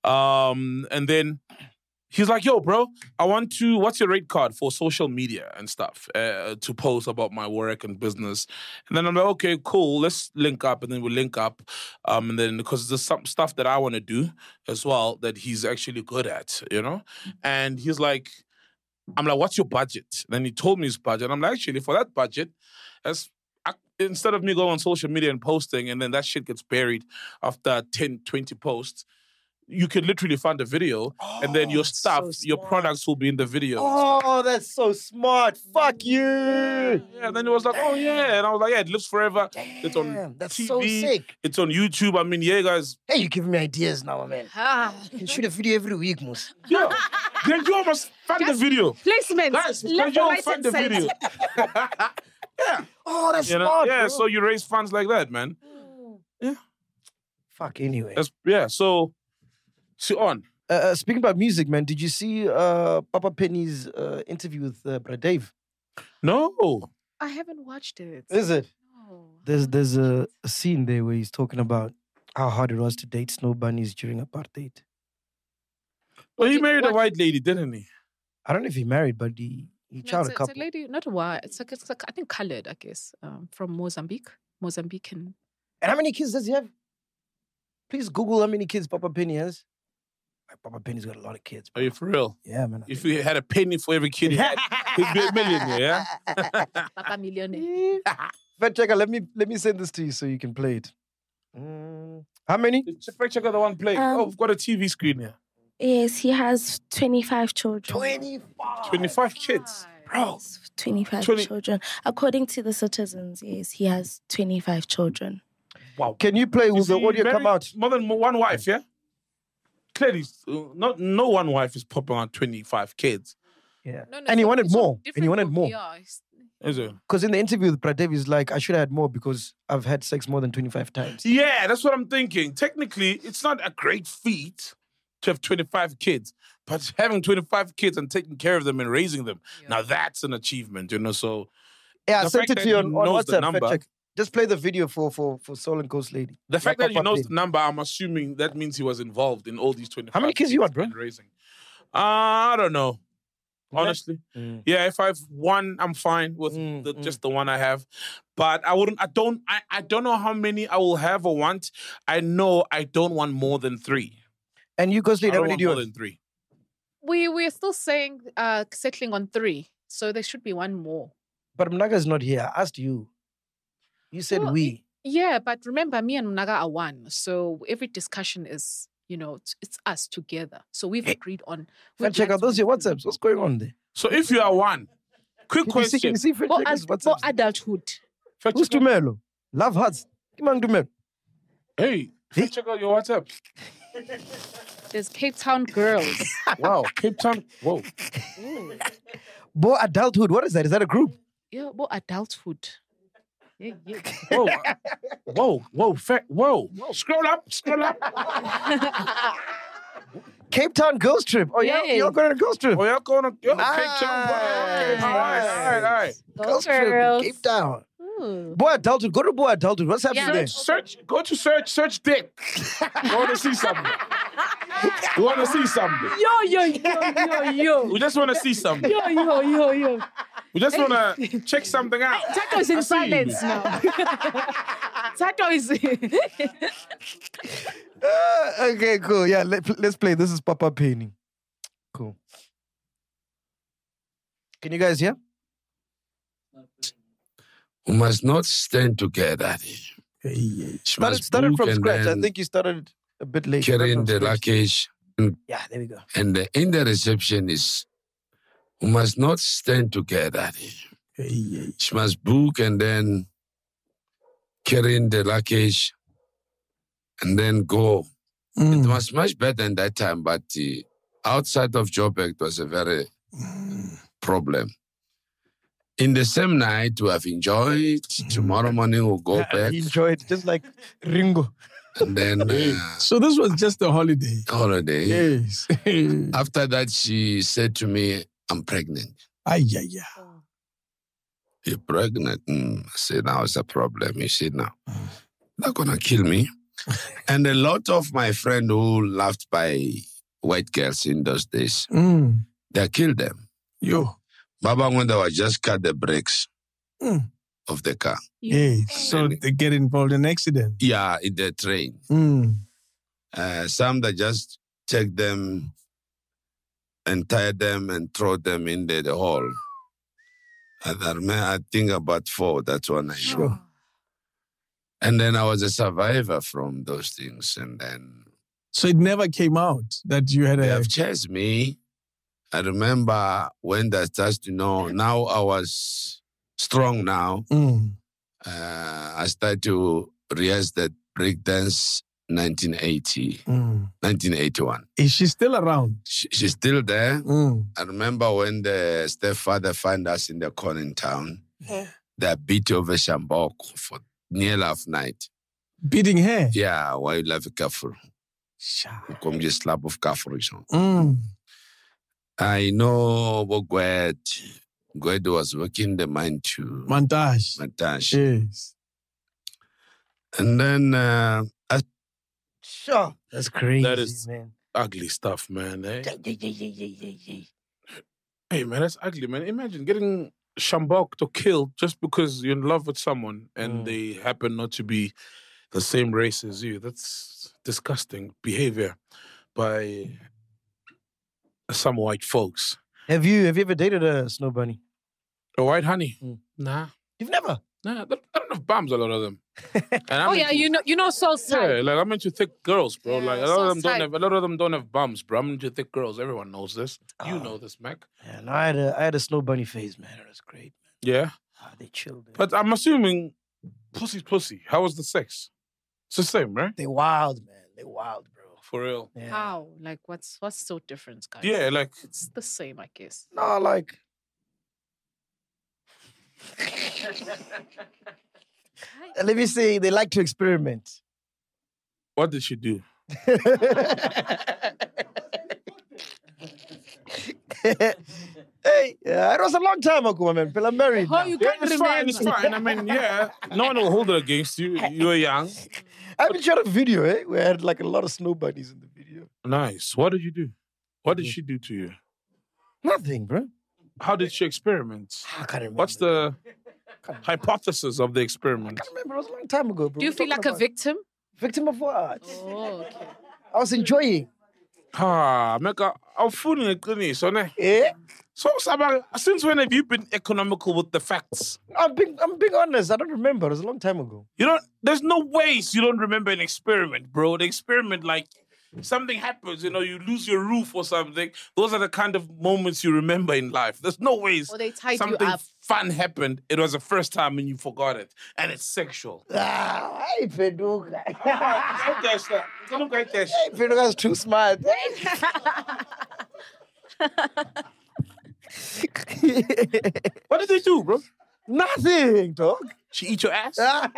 Um, and then he's like, yo, bro, I want to, what's your rate card for social media and stuff uh, to post about my work and business? And then I'm like, okay, cool. Let's link up. And then we'll link up. Um, and then because there's some stuff that I want to do as well that he's actually good at, you know? And he's like, I'm like, what's your budget? And then he told me his budget. I'm like, actually, for that budget, that's, I, instead of me going on social media and posting and then that shit gets buried after ten, twenty posts, you can literally find a video and then your that's stuff, so your smart. products will be in the video. and stuff. Oh, that's so smart. Fuck you. Yeah, and then it was like, oh yeah. And I was like, yeah, it lives forever. It's on Damn, that's T V. so sick. It's on YouTube. I mean, yeah, guys. Hey, you're giving me ideas now, man. Ah. You can shoot a video every week, Moose. Yeah. Then you almost find the video. Placements. Guys, left, then you right, find and the center. video. yeah. Oh, that's You know? smart, Yeah, bro. so you raise funds like that, man. Fuck, anyway. That's, yeah, so, so on. Uh, uh, speaking about music, man, did you see uh, Papa Penny's uh, interview with uh, Brad Dave? No. I haven't watched it. Is it? No. There's there's a, a scene there where he's talking about how hard it was to date snow bunnies during apartheid. Well, he did- married a what- white lady, didn't he? I don't know if he married, but he he No, child it's, a a, it's couple. a lady, not a white. It's like, it's like I think colored, I guess, um, from Mozambique. Mozambican. And how many kids does he have? Please Google how many kids Papa Penny has. Like, Papa Penny's got a lot of kids. Are you for real? Yeah, man. If he had a penny for every kid he had, he'd be a millionaire, yeah? Papa Millionaire. Fact checker, let me let me send this to you so you can play it. Mm, how many? Check check out the one playing. Um, oh, we've got a T V screen here. Yes, he has twenty-five children. twenty-five. twenty-five kids. Bro. twenty-five twenty children. According to the citizens, yes, he has twenty-five children. Wow. Can you play? Will Is the he audio come married out? More than one wife, yeah? Clearly, uh, not no one wife is popping on twenty-five kids. Yeah. No, no, And he so- wanted so more. And he different wanted from- more. Yeah, it's- Is it? Because in the interview with Brad Dave, he's like, I should have had more because I've had sex more than twenty-five times. Yeah, that's what I'm thinking. Technically, it's not a great feat to have twenty-five kids, but having twenty-five kids and taking care of them and raising them, Yeah. now that's an achievement, you know. So Yeah, I The sent fact it to that you he on, on knows the WhatsApp. number- fact check. Just play the video for for for Soul and Coast Lady. the fact Like that he Papa knows Penny. the number, I'm assuming that means he was involved in all these twenty-five. How many kids you want, bro? and Raising. Uh, I don't know. Honestly, Mm. yeah. If I've one, I'm fine with Mm, the, mm. just the one I have. But I wouldn't. I don't. I, I don't know how many I will have or want. I know I don't want more than three. And you, Coast I Lady, how don't many want do you more want? than three. We we're still saying uh, settling on three, so there should be one more. But Mnaga's not here. I asked you. You said Well, we. Yeah, but remember, me and Mnaga are one, so every discussion is, you know, it's, it's us together. So we've agreed on. Fact check out those your WhatsApps. What's going on there? So if you are one, quick Can you see, question. can you see fact For, checkers ad- WhatsApps? for adulthood. Fact Who's check out- Tumelo? Love hearts. Come on, Tumelo. Hey, fact check out your WhatsApp. There's Cape Town girls. Wow, Cape Town. Whoa. Boy, adulthood. What is that? Is that a group? Yeah, well, adulthood. Yeah, yeah. Whoa. Whoa. Whoa. Fact. Whoa. Scroll up. Scroll up. Cape Town girls trip. Oh, yeah, Yeah. you're going on a girls trip. Oh, you're going to yo, Cape Town. Okay. All right. All right. All right. Go Girls trip in girls. Cape Town. Ooh. Boy, adulthood. Go to boy, adulthood. What's happening Yeah. there? Search. Go to search. Search dick. You want to see something? You want to see something? Yo, yo, yo, yo, yo. We just want to see something. Yo, yo, yo, yo. We just want to check something out. Tato is I in see you. silence now. Tato is. Uh, okay, cool. Yeah, let, let's play. This is Papa Penny. Cool. Can you guys hear? We must not stand together. She Started, must started book from and scratch. I then think you started a bit late. Started carrying from the scratch. luggage. Yeah, there we go. And the, in the reception is, we must not stand together. She must book and then carrying the luggage and then go. Mm. It was much better in that time, but uh, outside of Joburg, it was a very problem. In the same night, we have enjoyed. Tomorrow morning, we'll go Yeah, back. he enjoyed just like Ringo. And then uh, So this was just a holiday. holiday. Yes. Ay, After that, she said to me, I'm pregnant. ay, ay. You're pregnant? Mm. I said, now it's a problem. You see now. They're going to kill me. And a lot of my friends who laughed by white girls in those days, Mm. they killed them. Yo. Baba, when they were just cut the brakes Mm. of the car. Yes. So they get involved in accident. Yeah, in the train. Mm. Uh, some that just take them and tie them and throw them in the, the hole. And I, remember, I think about four, that's one I know. Sure. And then I was a survivor from those things. And then So it never came out that you had they a. have chased me. I remember when that starts to know, now I was strong now. Mm. Uh, I started to rehearse that breakdance nineteen eighty, Mm. nineteen eighty-one. Is she still around? She, she's still there. Mm. I remember when the stepfather found us in the corner in town, Yeah. they beat over Shambok for near half night. Beating her? Yeah, why you love a kafur? Come just slap of kafur. Mm. I know what Gwed, Gwed was working the mine too. Montage. Montage. Yes. And then uh, I, Sure. That's crazy, That is man. ugly stuff, man. Eh? Yeah, yeah, yeah, yeah, yeah, yeah, yeah. Hey, man, that's ugly, man. Imagine getting shamboked or killed just because you're in love with someone and Mm. they happen not to be the same race as you. That's disgusting behavior by some white folks. Have you have you ever dated a snow bunny? A white honey? Mm. Nah. You've never. Nah, they I don't have bums, a lot of them. And I'm Oh yeah, into- you know, you know, Soul's type. Yeah, like I'm into thick girls, bro. Yeah, like a lot of Soul's them don't type. have a lot of them don't have bums, bro. I'm into thick girls. Everyone knows this. You Oh. know this, Mac. Yeah, no, I had a I had a snow bunny phase, man. It was great. Yeah. Ah, they chilled. man. But I'm assuming pussy's pussy. How was the sex? It's the same, right? They wild, man. They wild, bro. For real. Yeah. How? Like, what's what's so different, guys? Yeah, like It's the same, I guess. No, like. Let me say, they like to experiment. what did she do? Hey, yeah, it was a long time ago, man. But I'm married. Oh, now. you Yeah, can't it's remember. fine, it's fine. I mean, yeah. No one will hold it against you. You were young. I even shot a video, eh? We had like a lot of snow bunnies in the video. Nice. What did you do? What did she do to you? Nothing, bro. How did she experiment? I can't remember. What's the hypothesis of the experiment? I can't remember. It was a long time ago, bro. Do you We're feel like talking a about- victim? victim of what? Oh, okay. I was enjoying. Ah, Mecca, I'm fooling it, couldn't you, son? eh? Eh? So, Sabah, since when have you been economical with the facts? I'm being, I'm being honest. I don't remember. It was a long time ago. You don't. There's no ways you don't remember an experiment, bro. The experiment, like something happens, you know, you lose your roof or something. Those are the kind of moments you remember in life. There's no ways Or they tied you something up. fun happened. It was the first time and you forgot it, and it's sexual. Ah, hey, Peduka. Don't catch that. Don't catch that. Hey, Peduka's too smart. What did they do, bro? Nothing, dog. She eat your ass? Ah.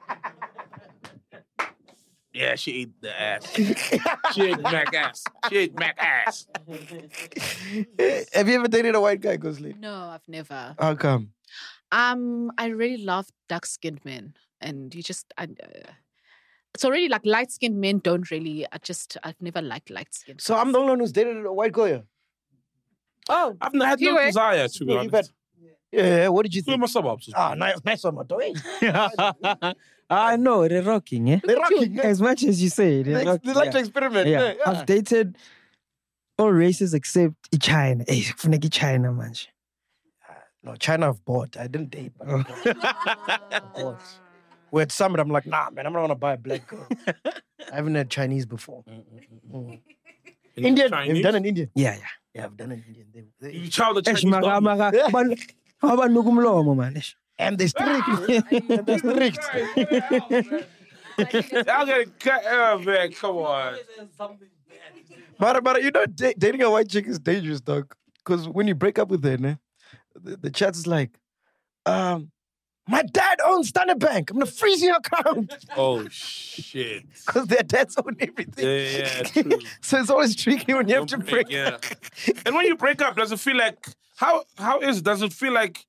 Yeah, she ate the ass. She ate Mac ass. She ate Mac ass. Have you ever dated a white guy, Gosling? No, I've never. How come? Um, I really love dark-skinned men, and you just, I, uh, it's already like light-skinned men don't really. I just, I've never liked light-skinned. So I'm the only one who's dated a white girl. Oh, I've not had no Anyway. desire, to be Yeah, you've honest. Yeah, what did you Who are think? my suburbs? Ah, nice, nice one, Mato. Hey, I know they're rocking, yeah. they're rocking. eh? As much as you say, They, they're they rocking. like yeah. to experiment. Yeah. eh? I've dated all races except China. Hey, kufuneka China manje. No, China I've bought. I didn't date, but I bought. I bought. We're at Summit. I'm like, nah, man, I'm not gonna buy a black girl. I haven't had Chinese before. Mm. Indian. Have you done an Indian? Yeah, yeah. Yeah, I've done an Indian. They, they, You child the Eish, Chinese maka dog. maka abantu abantu kumlomo man. eish. and they're strict. and they're strict. Y'all get cut. Oh, man, come on. But, but you know, da- dating a white chick is dangerous, dog. Because when you break up with her, né, the, the chat is like, um, my dad owns Standard Bank. I'm going to freeze your account. Oh, shit. Because their dads own everything. Yeah, yeah, true. So it's always tricky when you have to Don't break yeah. And when you break up, does it feel like, how how is it? Does it feel like,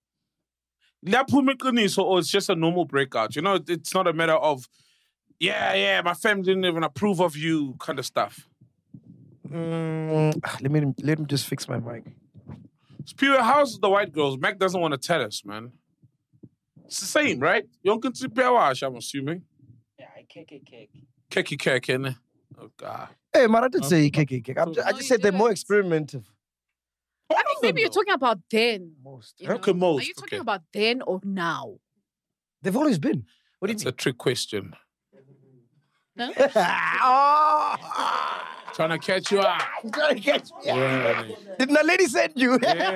or it's just a normal breakout? You know, it's not a matter of, yeah, yeah, my family didn't even approve of you kind of stuff. Mm, let me let me just fix my mic. Spirit, how's the white girls? Mac doesn't want to tell us, man. It's the same, right? You don't consider Pewash, I'm assuming. Yeah, cake, cake. Keki keki, oh God. Hey, man, I did say K K K. I'm ju- I No, just you said they're more didn't. experimental. I think maybe you're talking about then. Most. you know? Okay, most, Are you talking okay. about then or now? They've always been. What do you It's a trick question. mean? Oh, Trying to catch you out. trying to catch me. Yeah. Didn't a lady send you?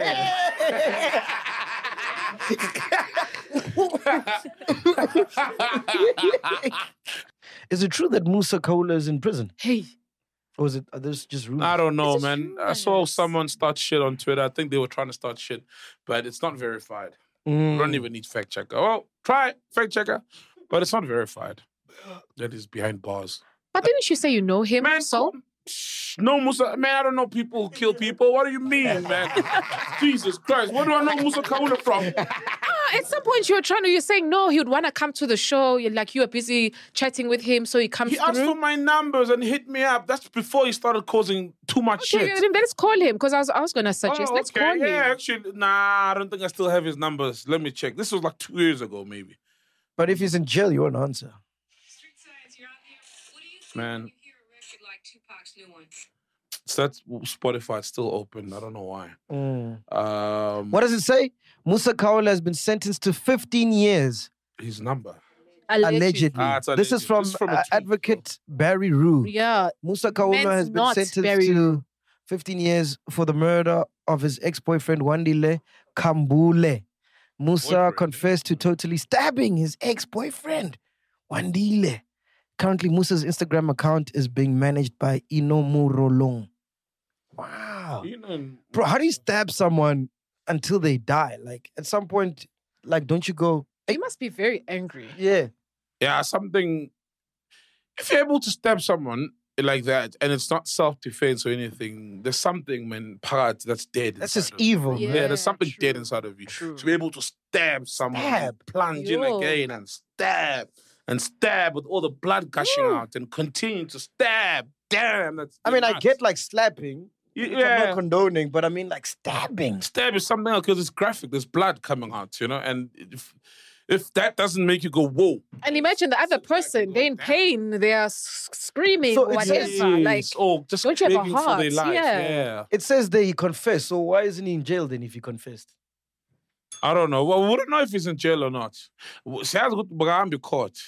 Is it true that Musa Kaula is in prison? Hey. Or is it, are those just rumors? I don't know, This is man. I saw rumors. someone start shit on Twitter. I think they were trying to start shit, but it's not verified. You Mm. don't even need fact checker. Oh, try it, fact checker, but it's not verified. That is behind bars. But didn't you say you know him? Man, so Shh, no Musa. Man, I don't know people who kill people. What do you mean, man? Jesus Christ, where do I know Musa Kaula from? Ah, at some point you were trying to. You're saying no. He would want to come to the show. You're like you were busy chatting with him, so he comes He asked through. for my numbers and hit me up. That's before he started causing too much Okay, shit. then let's call him because I was I was gonna suggest Oh, let's okay. call Yeah, him. actually, nah, I don't think I still have his numbers. Let me check. This was like two years ago, maybe. But if he's in jail, you won't answer. Man. So that's Spotify. It's still open. I don't know why. Mm. Um, What does it say? Musa Kaula has been sentenced to fifteen years, his number? allegedly. Ah, it's This is alleged. from, This is from a uh, tweet, Advocate Barry Rue. Yeah. Musa Kaula Meant has been not sentenced Barry to Rue. fifteen years for the murder of his ex-boyfriend Wandile Kambule. Musa Boyfriend. confessed to totally stabbing his ex-boyfriend Wandile. Currently, Musa's Instagram account is being managed by Inomurolong. Wow. You know, Bro, how do you stab someone until they die? Like, at some point, like, don't you go, He must be very angry. yeah. yeah, something. If you're able to stab someone like that and it's not self-defense or anything, there's something, man, part that's dead. That's inside just of you. evil, Yeah, man. there's something true. dead inside of you. True. To be able to stab someone, Stab. plunge in Yo. again and stab and stab with all the blood gushing Woo. out and continue to stab. Damn, that's. I mean, I nuts. get like slapping. Y- which I'm yeah. not condoning, but I mean like stabbing. Stab is something else because it's graphic. There's blood coming out, you know, and if if that doesn't make you go whoa, And imagine the other person, they're in pain, they are s- screaming So or it's- whatever. Like, Jeez. oh, just don't you have a begging for their heart? life. Yeah. yeah. It says that he confessed, so why isn't he in jail then if he confessed? I don't know. Well, we wouldn't know if he's in jail or not. Sounds good, but I'm be caught.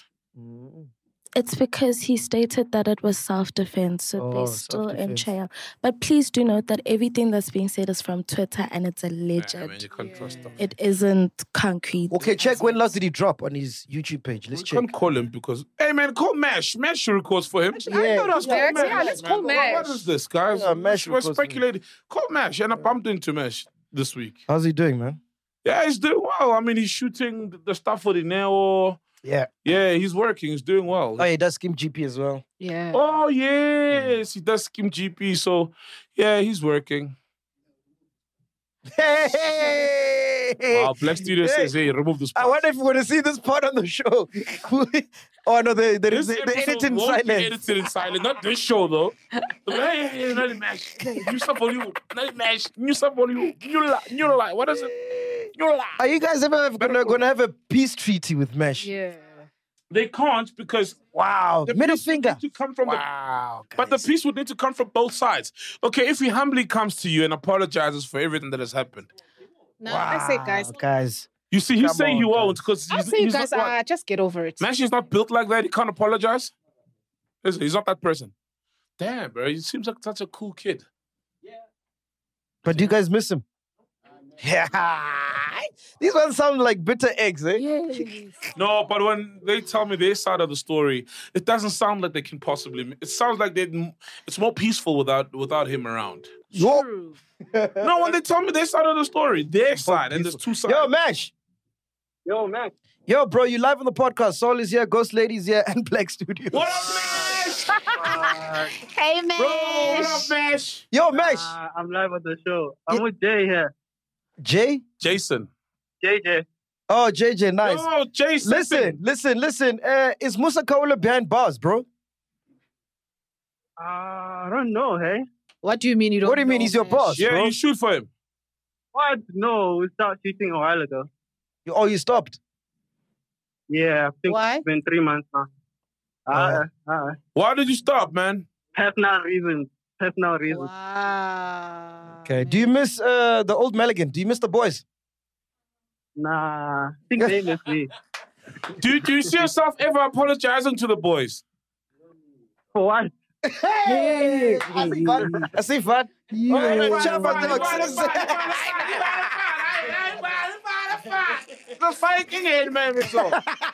It's because he stated that it was self-defense, so Oh, they're still in self-defense. jail. But please do note that everything that's being said is from Twitter and it's alleged. Yeah, man, you can't trust them. It isn't concrete. Okay, check when last did he drop on his YouTube page. Let's We check. can't call him because, hey man, call Mash. Mash records for him. Yeah, I thought I was yeah, call Mash. yeah, let's man. call What- Mash. What is this, guys? Yeah, Mash We're records for him. speculating. Call Mash, and I bumped into Mash this week. How's he doing, man? Yeah, he's doing well. I mean, he's shooting the stuff for the Neo. Yeah. Yeah, he's working. He's doing well. Oh, he does Skim G P as well. yeah. Oh yes, he does Skim G P. So yeah, he's working. Hey! Wow, Black Studio Hey. says, "Hey, remove this." I part." wonder if we're going to see this part on the show. Oh, no, the, the, This the, the episode edited won't be silence. edited in silence. Not this show though. Hey, hey, not the Mash. New stuff for you. Not the Mash. New stuff for you. New lie. New lie. What is it? New lie. Are you guys ever gonna, gonna have a peace treaty with Mesh? Yeah. They can't because Wow. the Middle peace would finger. need to come from Wow. the, but the peace would need to come from both sides. Okay, if he humbly comes to you and apologizes for everything that has happened, No, I say, guys, Wow, guys. you see, he's Come saying on, he guys. won't because I he's, say, you he's guys, not, what- uh, just get over it. Mash is not built like that. He can't apologize. Listen, he's not that person. Damn, bro, he seems like such a cool kid. But do you guys miss him? Yeah. These ones sound like bitter eggs, eh? Yes. No, but when they tell me their side of the story, it doesn't sound like they can possibly. It sounds like they. It's more peaceful without without him around. Yo, True. No, when they tell me their side of the story, their side, and there's two sides. Yo, Mesh. Yo, Max. Yo, bro, you live on the podcast. Soul is here, Ghost Lady's here, and Black Studios. What up, Mesh? Hey, man. Bro, what up, Mesh? Yo, Mesh. Uh, I'm live on the show. I'm Yeah. with Jay here. Jay? Jason. J J. Oh, J J, nice. Oh, Jason. Listen, listen, listen. Uh, is Musa Kaula behind bars, bro? Uh, I don't know, hey. What do you mean you don't What do you mean know, he's your Mesh? boss, Yeah, bro? you shoot for him. What? No, we started shooting a while ago. You- Oh, you stopped? Yeah, I think Why? it's been three months now. Uh, uh, Why did you stop, man? personal reasons. Personal reasons. Wow. Okay. Do you miss uh, the old Mulligan? Do you miss the boys? Nah, I think they miss me. Do, do you see yourself ever apologizing to the boys? For what? Hey, I see fun. I see fun. Yeah. Chop up The fighting head, man. So.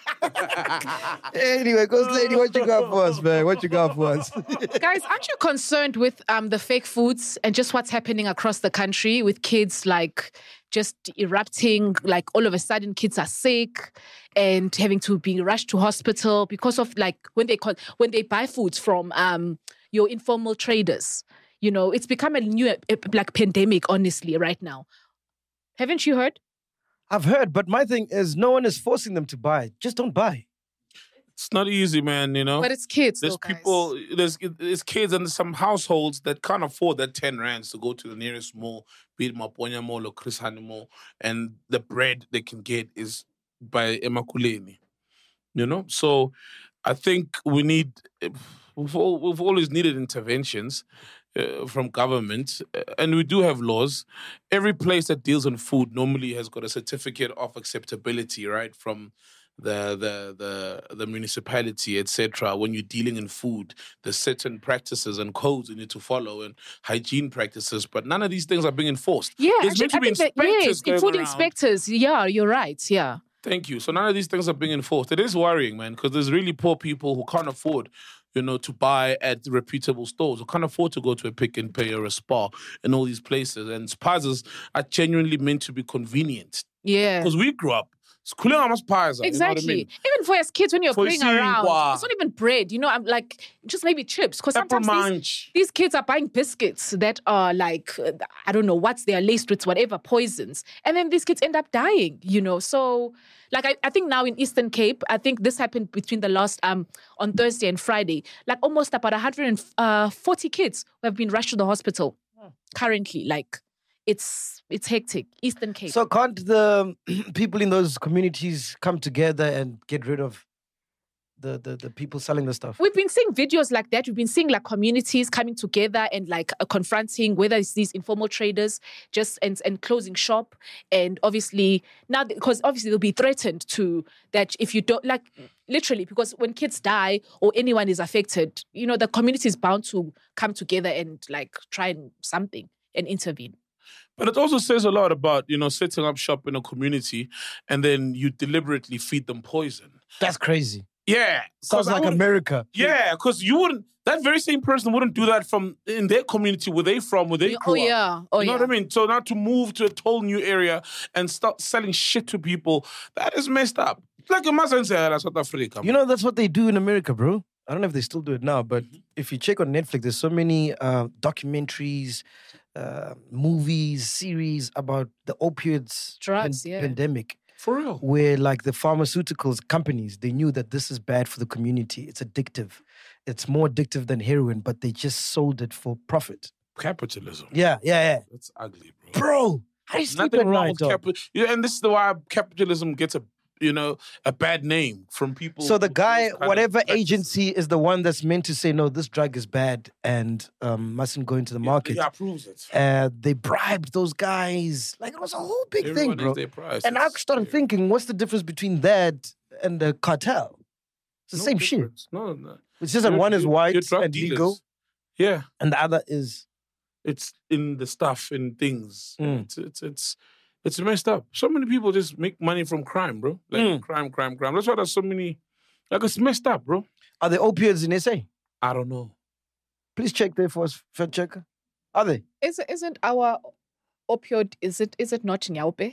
Anyway, Ghost Lady, what you got for us, man? What you got for us? Guys, aren't you concerned with um, the fake foods and just what's happening across the country with kids like just erupting, like all of a sudden kids are sick and having to be rushed to hospital because of like when they call, when they buy foods from um, your informal traders. You know, it's become a new uh, like pandemic, honestly, right now. Haven't you heard? I've heard, but my thing is no one is forcing them to buy. Just don't buy. It's not easy, man, you know. But it's kids, There's though, guys. people, there's, there's kids and some households that can't afford that ten rands to go to the nearest mall, be it Maponya Mall or Chris Hani Mall, and the bread they can get is by Emakuleni, you know? So I think we need, we've, all, we've always needed interventions uh, from government, uh, and we do have laws. Every place that deals in food normally has got a certificate of acceptability, right, from the the the the municipality, et cetera. When you're dealing in food, there's certain practices and codes you need to follow and hygiene practices, but none of these things are being enforced. Yeah, There's actually, meant to I be think that, inspectors yes, going food around. inspectors. Yeah, you're right. Yeah. Thank you. So none of these things are being enforced. It is worrying, man, because there's really poor people who can't afford, you know, to buy at reputable stores, who can't afford to go to a Pick and Pay or a Spar and all these places. And spazas are genuinely meant to be convenient. Yeah. Because we grew up. Schooling almost pies. Exactly. You know what I mean? Even for as kids, when you're For playing seeing around, what? it's not even bread. You know, I'm like just maybe chips. Because sometimes these, Peppermunch. these kids are buying biscuits that are like uh, I don't know what's they are laced with whatever poisons, and then these kids end up dying. You know, so like I, I think now in Eastern Cape, I think this happened between the last um on Thursday and Friday. Like almost about one hundred forty kids who have been rushed to the hospital currently. Like it's it's hectic. Eastern Cape. So can't the people in those communities come together and get rid of the, the, the people selling the stuff? We've been seeing videos like that. We've been seeing like communities coming together and like uh, confronting whether it's these informal traders just and, and closing shop. And obviously now, because obviously they'll be threatened to that if you don't like literally because when kids die or anyone is affected, you know, the community is bound to come together and like try and something and intervene. But it also says a lot about, you know, setting up shop in a community and then you deliberately feed them poison. That's crazy. Yeah. Sounds like America. Yeah, because you wouldn't, that very same person wouldn't do that from in their community where they from, where they Oh, grew up. yeah. Oh, you know yeah. what I mean? So now to move to a total new area and start selling shit to people, that is messed up. It's like a Muslim say, South Africa. You know, that's what they do in America, bro. I don't know if they still do it now, but if you check on Netflix, there's so many uh, documentaries, uh, movies, series about the opioids Drugs, yeah. pandemic. For real. Where like the pharmaceuticals companies, they knew that this is bad for the community. It's addictive. It's more addictive than heroin, but they just sold it for profit. Capitalism. Yeah, yeah, yeah. That's ugly, bro. Bro, how do you sleep Nothing at wrong night, with dog? capi- yeah, and this is the why capitalism gets a, you know, a bad name from people. So the who- guy, who kind of whatever practice- agency is the one that's meant to say, no, this drug is bad and um, mustn't go into the market. Yeah, approves it. Uh, they bribed those guys. Like, it was a whole big Everyone thing, bro. has their price. And I It's started thinking, what's the difference between that and the cartel? It's the no same shit. difference. No, no. It's just that You're- one is you're- white you're drug and dealers. legal, Yeah, and the other is... it's in the stuff, in things. Mm. It's, it's it's it's messed up. So many people just make money from crime, bro. Like Mm. crime, crime, crime. That's why there's so many. Like it's messed up, bro. Are there opioids in S A? I don't know. Please check there for us, fact checker. Are they? Is, isn't our opioid, is it is it not Nyaupe?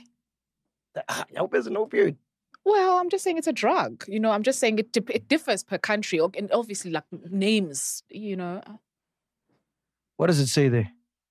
Nyaupe is an opioid. Well, I'm just saying it's a drug. You know, I'm just saying it, dip- it differs per country or- and obviously like names, you know. What does it say there?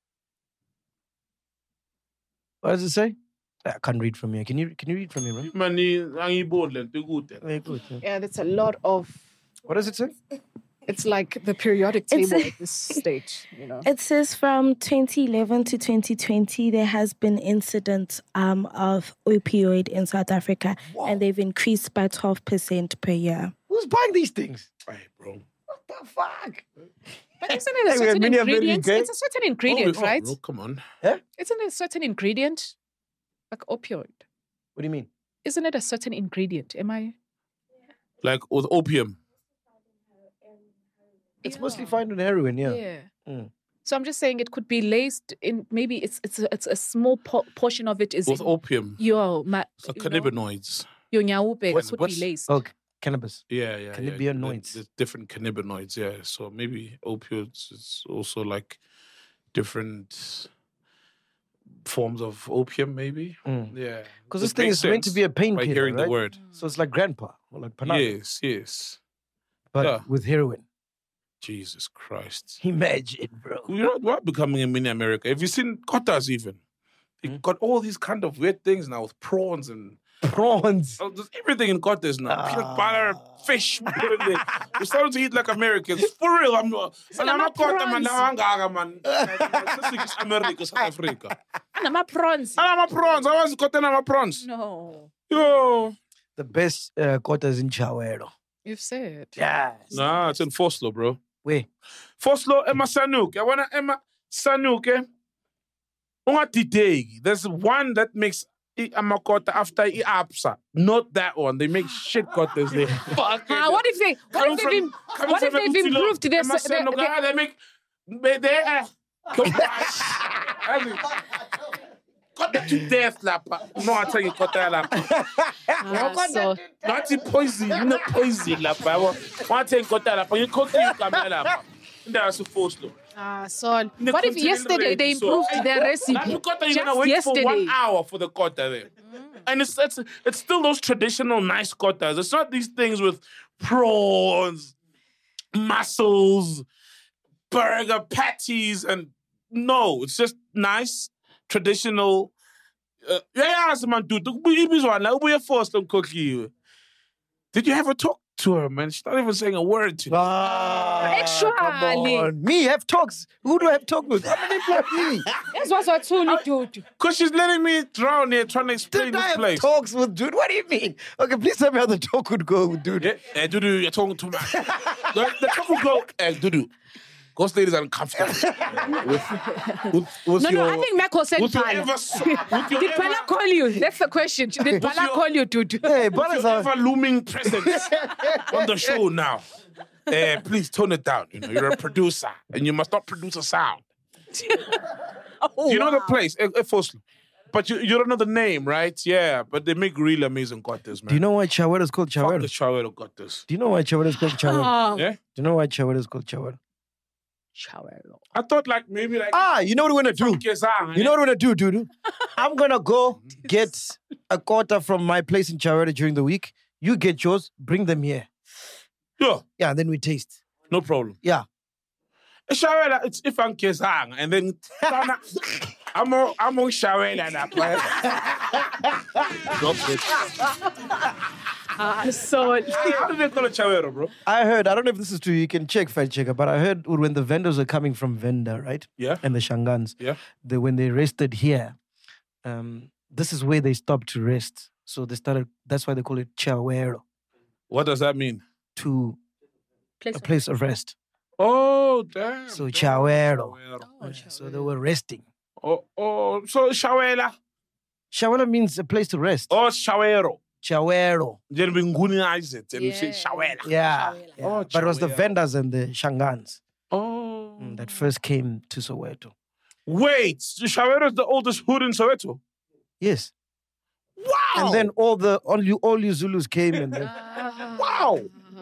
What does it say? I can't read from here. Can you can you read from here, bro? Money, angibonde lento ikude. Very good. yeah. Yeah, that's a lot of, What does it say? it's like the periodic It's table a- at this stage, you know. It says from twenty eleven to twenty twenty, there has been incidents um, of opioid in South Africa, and they've increased by twelve percent per year. Who's buying these things? Hey, bro. What the fuck? But isn't it a Hey, we have certain many of them, ingredient? okay? It's a certain ingredient, Oh, right? bro, come on. Isn't it a certain ingredient? Like opioid. What do you mean? Isn't it a certain ingredient? Am I? Like with opium. It's mostly found in heroin, yeah. Yeah. Mm. So I'm just saying it could be laced in. Maybe it's it's a, it's a small po- portion of it is With in opium. Your ma- So you know, cannabinoids. your nyaube What's- could what's- be laced. Oh, cannabis. Yeah, yeah. Cannabinoids. Yeah. There's different cannabinoids, yeah. So maybe opioids is also like different forms of opium, maybe. Mm. Yeah. Because this It thing makes is meant to sense be a by painkiller, hearing right? the word. So it's like grandpa, or like Panado, Yes, yes. but Yeah. with heroin. Jesus Christ. Imagine, bro. You know, we're becoming a mini America. Have you seen Kotas even? They Hmm? got all these kind of weird things now with prawns and Prawns. oh, there's everything in Kotas now. Ah. Peanut butter, fish. everything. We're starting to eat like Americans. For real. I'm not. I'm not Kota, man. I'm not man. It's America, South Africa. And I'm a prawns. I'm a prawns. I was Kota, I'm a prawns. No, Yo. The best uh, quarters in Chawero. you've said. Yes. Nah, it's in Foslo, bro. Wait. Foslo, Emma Sanuk. I wanna Emma Sanuk. eh? Unga titegi. There's one that makes i- amakota after i apsa. Not that one. They make shit kotas there. Fuck. Ah, what if they? What Coming if they've, from- im- coming what if from a they've Utilo, improved their? Emma s- their- Sanuk, their- ah, They make. They. they uh, Got that to death, lapa. No, I tell you, got that, lapa. Ah, so Not in poison, you know poison, lapa. One thing, got that, lapa. You cook you, come here, lapa. That's a force, though. ah, so what if yesterday they improved their recipe? Like, you Just gotta wait yesterday. for one hour for the kotta there. And it's, it's it's still those traditional nice kottas. It's not these things with prawns, mussels, burger patties, and no, it's just nice, traditional. Uh, yeah, yeah, man, dude. Did you ever talk to her, man? She's not even saying a word to you. Ah, Actually. come on. Me have talks. Who do I have talk with? I'm an employee. That's what's what Tuli dude. Because she's letting me drown here trying to explain Did this I have place. talks with dude? What do you mean? Okay, please tell me how the talk would go, dude. Yeah, eh, Dudu, you're talking too much. the, the talk will go, eh, Dudu, Ghost ladies are uncomfortable. with, with, with No, your, no, I think Mako said with your Pala. ever, so- with your Did ever, Pala call you? That's the question. Did Pala your- call you, dude? Hey, with Bala's your a... ever looming presence on the show now. Eh, please tone it down. You know, you're a producer and you must not produce a sound. Oh, you know the wow. place, eh, eh, Foslo. But you, you don't know the name, right? Yeah, but they make really amazing quarters, man. Do you know why Chawero is called Fuck Chawero? the Chawero quarters. Do you know why Chawero is called Chawero? Oh, Yeah? Do you know why Chawero is called Chawero? Chawero. I thought like maybe like Ah, you know what we're gonna do? Kezang, You know what we're gonna do, dude? I'm gonna go get a quarter from my place in Chawero during the week. You get yours, bring them here. Yeah, Yeah, and then we taste. no problem. Yeah. Shawela, it's if I'm Kezang, and then I'm on I'm on Shawela that Ah, so How do they call it Chawero, bro? I heard, I don't know if this is true, you can check, fact checker, but I heard when the vendors were coming from Venda, right? Yeah. And the Shangans, Yeah. they, when they rested here, um, this is where they stopped to rest. So they started, that's why they call it Chawero, What does that mean? to place a place of rest. Oh, damn. So damn. Chawero. Chawero. Oh, So they were resting. Oh, oh, so Shawela. Shawero means a place to rest. Oh, Shawero. Chawero. Then we gunize it and we say Yeah. Shawela. Yeah. yeah. Oh, but it was the Chawero. vendors and the Shangans Oh. mm, that first came to Soweto. Wait, Shawero is the oldest hood in Soweto. Yes. Wow. And then all the all you all you Zulus came and then, wow.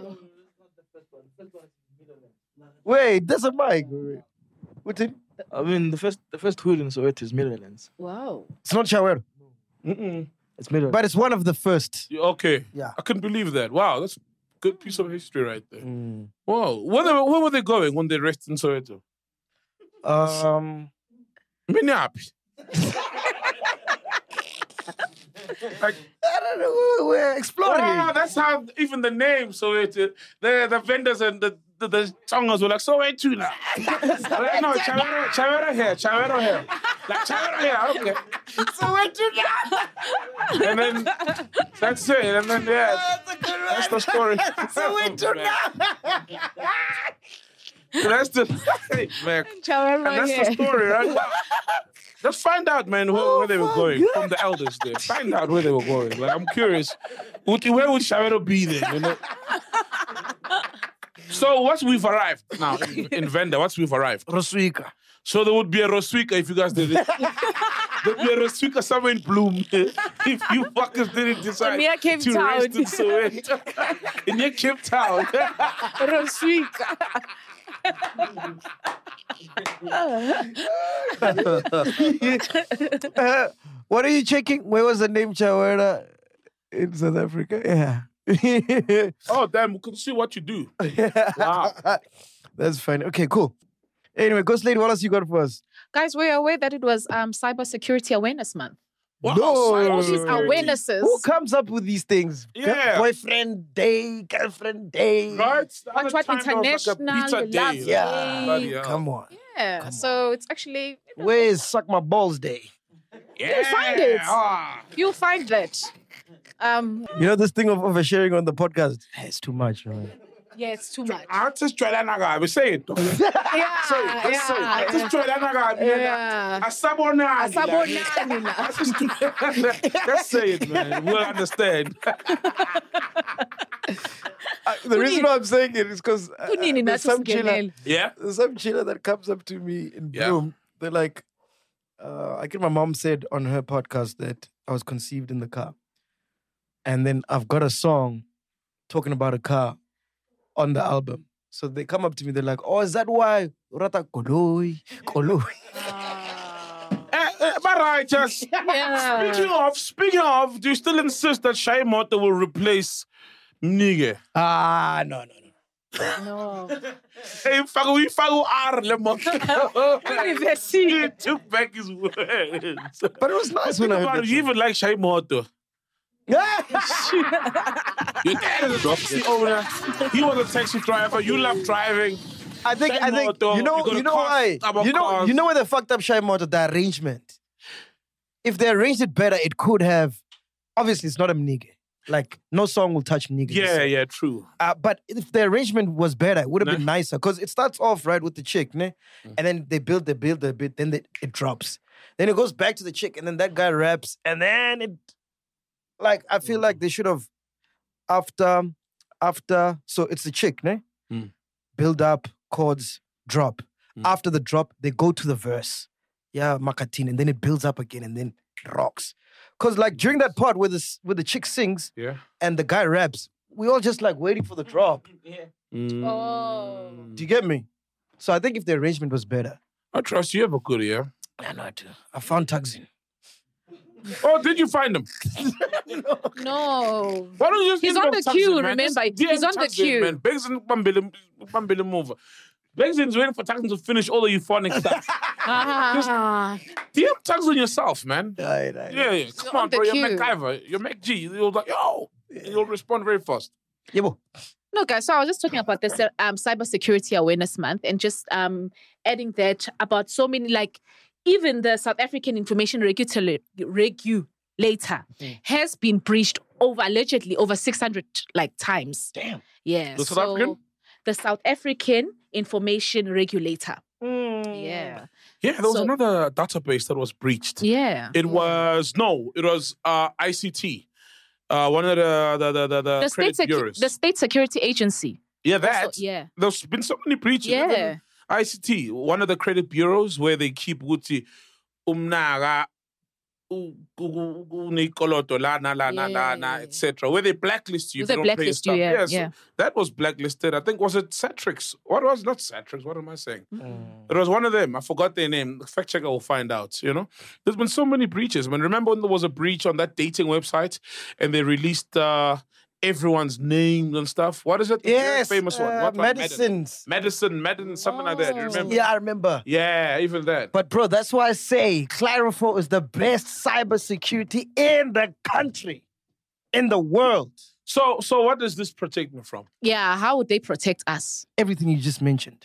wait, there's a mic. Wait. What's it? I mean, the first the first hood in Soweto is Middlelands. Wow. It's not Chawero, Mm-mm. It's Middlelands. but it's one of the first. Okay. Yeah. I couldn't believe that. Wow, that's a good piece of history right there. Mm. Wow. Where, they, where were they going when they rested in Soweto? Um, Minneapolis. Like, I don't know. We're exploring. wow, that's how even the name Soweto, the the vendors and the the, the songers were like Soweto now. Like, no, Chavero, Chavero here, Chavero here, like Chavero here. I don't care. Soweto now. And then that's it. And then yeah, that's the story. Soweto now. That's the hey, man. Chawero And that's here. the story, right? Just find out, man, where, where they were going from the elders there. Find out where they were going. Like, I'm curious. Would- Where would Shabero be then, you know? So once we've arrived now in, in Venda, once we've arrived. Roswika. So there would be a Roswika if you guys did it. There'd be a Roswika somewhere in Bloom if you fuckers didn't decide Near Cape to Town. rest in Soweto. In near Cape Town. Roswika. Uh, what are you checking? Where was the name Chawera in South Africa? Yeah. Oh, damn, we can see what you do. Wow. That's fine. Okay, cool. Anyway, Ghost Lady, what else you got for us? Guys, were you aware that it was um, Cybersecurity Awareness Month? Wow, No. All these cybersecurity. awarenesses. Who comes up with these things? Yeah. Boyfriend day, girlfriend day. Right? The What, other what time there was international like a pizza love day. Yeah. Bloody hell. Come on. Yeah, so it's actually, Where is Suck My Balls Day? Yeah. find it. Ah. you'll find that. Um, You know this thing of oversharing on the podcast? It's too much, man. yeah, it's too much. I just try that naga. We say it. though. Yeah, Say it. Let's say it. I yeah. just try that naga. Yeah. Asabona. Asabonani. Let's say it, man. We'll understand. Uh, the reason why I'm saying it is because uh, Kunini there's nathi some chiller, singenele. Yeah. there's some chiller that comes up to me in Yeah. Bloom. They're like, uh, I think my mom said on her podcast that I was conceived in the car. And then I've got a song talking about a car on the album. So they come up to me, they're like, oh, is that why? Rata koloi, koloi. Eh, eh, but right, just Yeah. speaking of, speaking of, do you still insist that Shay Moto will replace Mnige? Ah, no, no, no. No. Hey, fagu, we fagu ar le moto. University. He took back his words. But it was nice when Think I heard about that it, you even like Shay Moto. Your dad is a taxi owner. He was a taxi driver. You love driving. I think, Shay I think, Moto, you know, you got you a know car, why? about You know, cars. you know where they fucked up Shy Moto? The arrangement. If they arranged it better, it could have. Obviously, it's not a Mnige. Like, no song will touch Mnige. Yeah, yeah, true. Uh, but if the arrangement was better, it would have Nah. been nicer. Because it starts off right with the chick, ne? And then they build, they build a bit, then they, it drops. Then it goes back to the chick, and then that guy raps, and then it. Like, I feel like they should have, after, after, so it's the chick, ne? Mm. Build up, chords, drop. After the drop, they go to the verse. Yeah, Makatin, and then it builds up again, and then it rocks. Because, like, during that part where, this, where the chick sings Yeah. and the guy raps, we all just, like, waiting for the drop. Oh. Do you get me? So I think if the arrangement was better. I trust you have a good ear. I know I do. I found Tuxin. Oh, did you find him? No. Why don't you just He's give on him the Tuxin, queue, man? remember? Just D M He's on the Tuxin, queue. Man. Begsin Bambili Bambili move. Begsin's waiting for Tuxin to finish all the euphonic stuff. Ah. D M Tuxin yourself, man. Right, right. Yeah, yeah. Come on on, the bro. You're queue. MacGyver. You're MacG. You're like, yo. You'll respond very fast. Yeah, bo. No, guys, so I was just talking about this um, Cybersecurity Awareness Month and just um, adding that about so many, like, even the South African Information Regulator, regulator has been breached over, allegedly, over six hundred, like, times. Damn. Yeah. The South so African? The South African Information Regulator. Yeah. Yeah, there was So- another database that was breached. Yeah. It was, no, it was uh, I C T. Uh, one of the the the, the, the The credit state, secu- bureaus. the state Security Agency. yeah, that. Also- yeah. There's been so many breaches. Yeah. Even I C T, one of the credit bureaus where they keep Gucci umnaga unikoloto lana lana lana et cetera. Where they blacklist you if They you don't pay your blacklist you, stuff. yeah, so yeah. that was blacklisted. I think was it Satrix? What was not Satrix? What am I saying? Mm. It was one of them. I forgot their name. Fact checker will find out. You know, there's been so many breaches. I mean, remember when there was a breach on that dating website and they released uh, everyone's names and stuff? What is it? The very Yes. famous one. uh, What one? medicines. Medicine, medicine, something like that. You remember? Yeah, I remember. Yeah, even that. But, bro, that's why I say Clarifo is the best cybersecurity in the country, in the world. So, so what does this protect me from? Yeah. How would they protect us? Everything you just mentioned.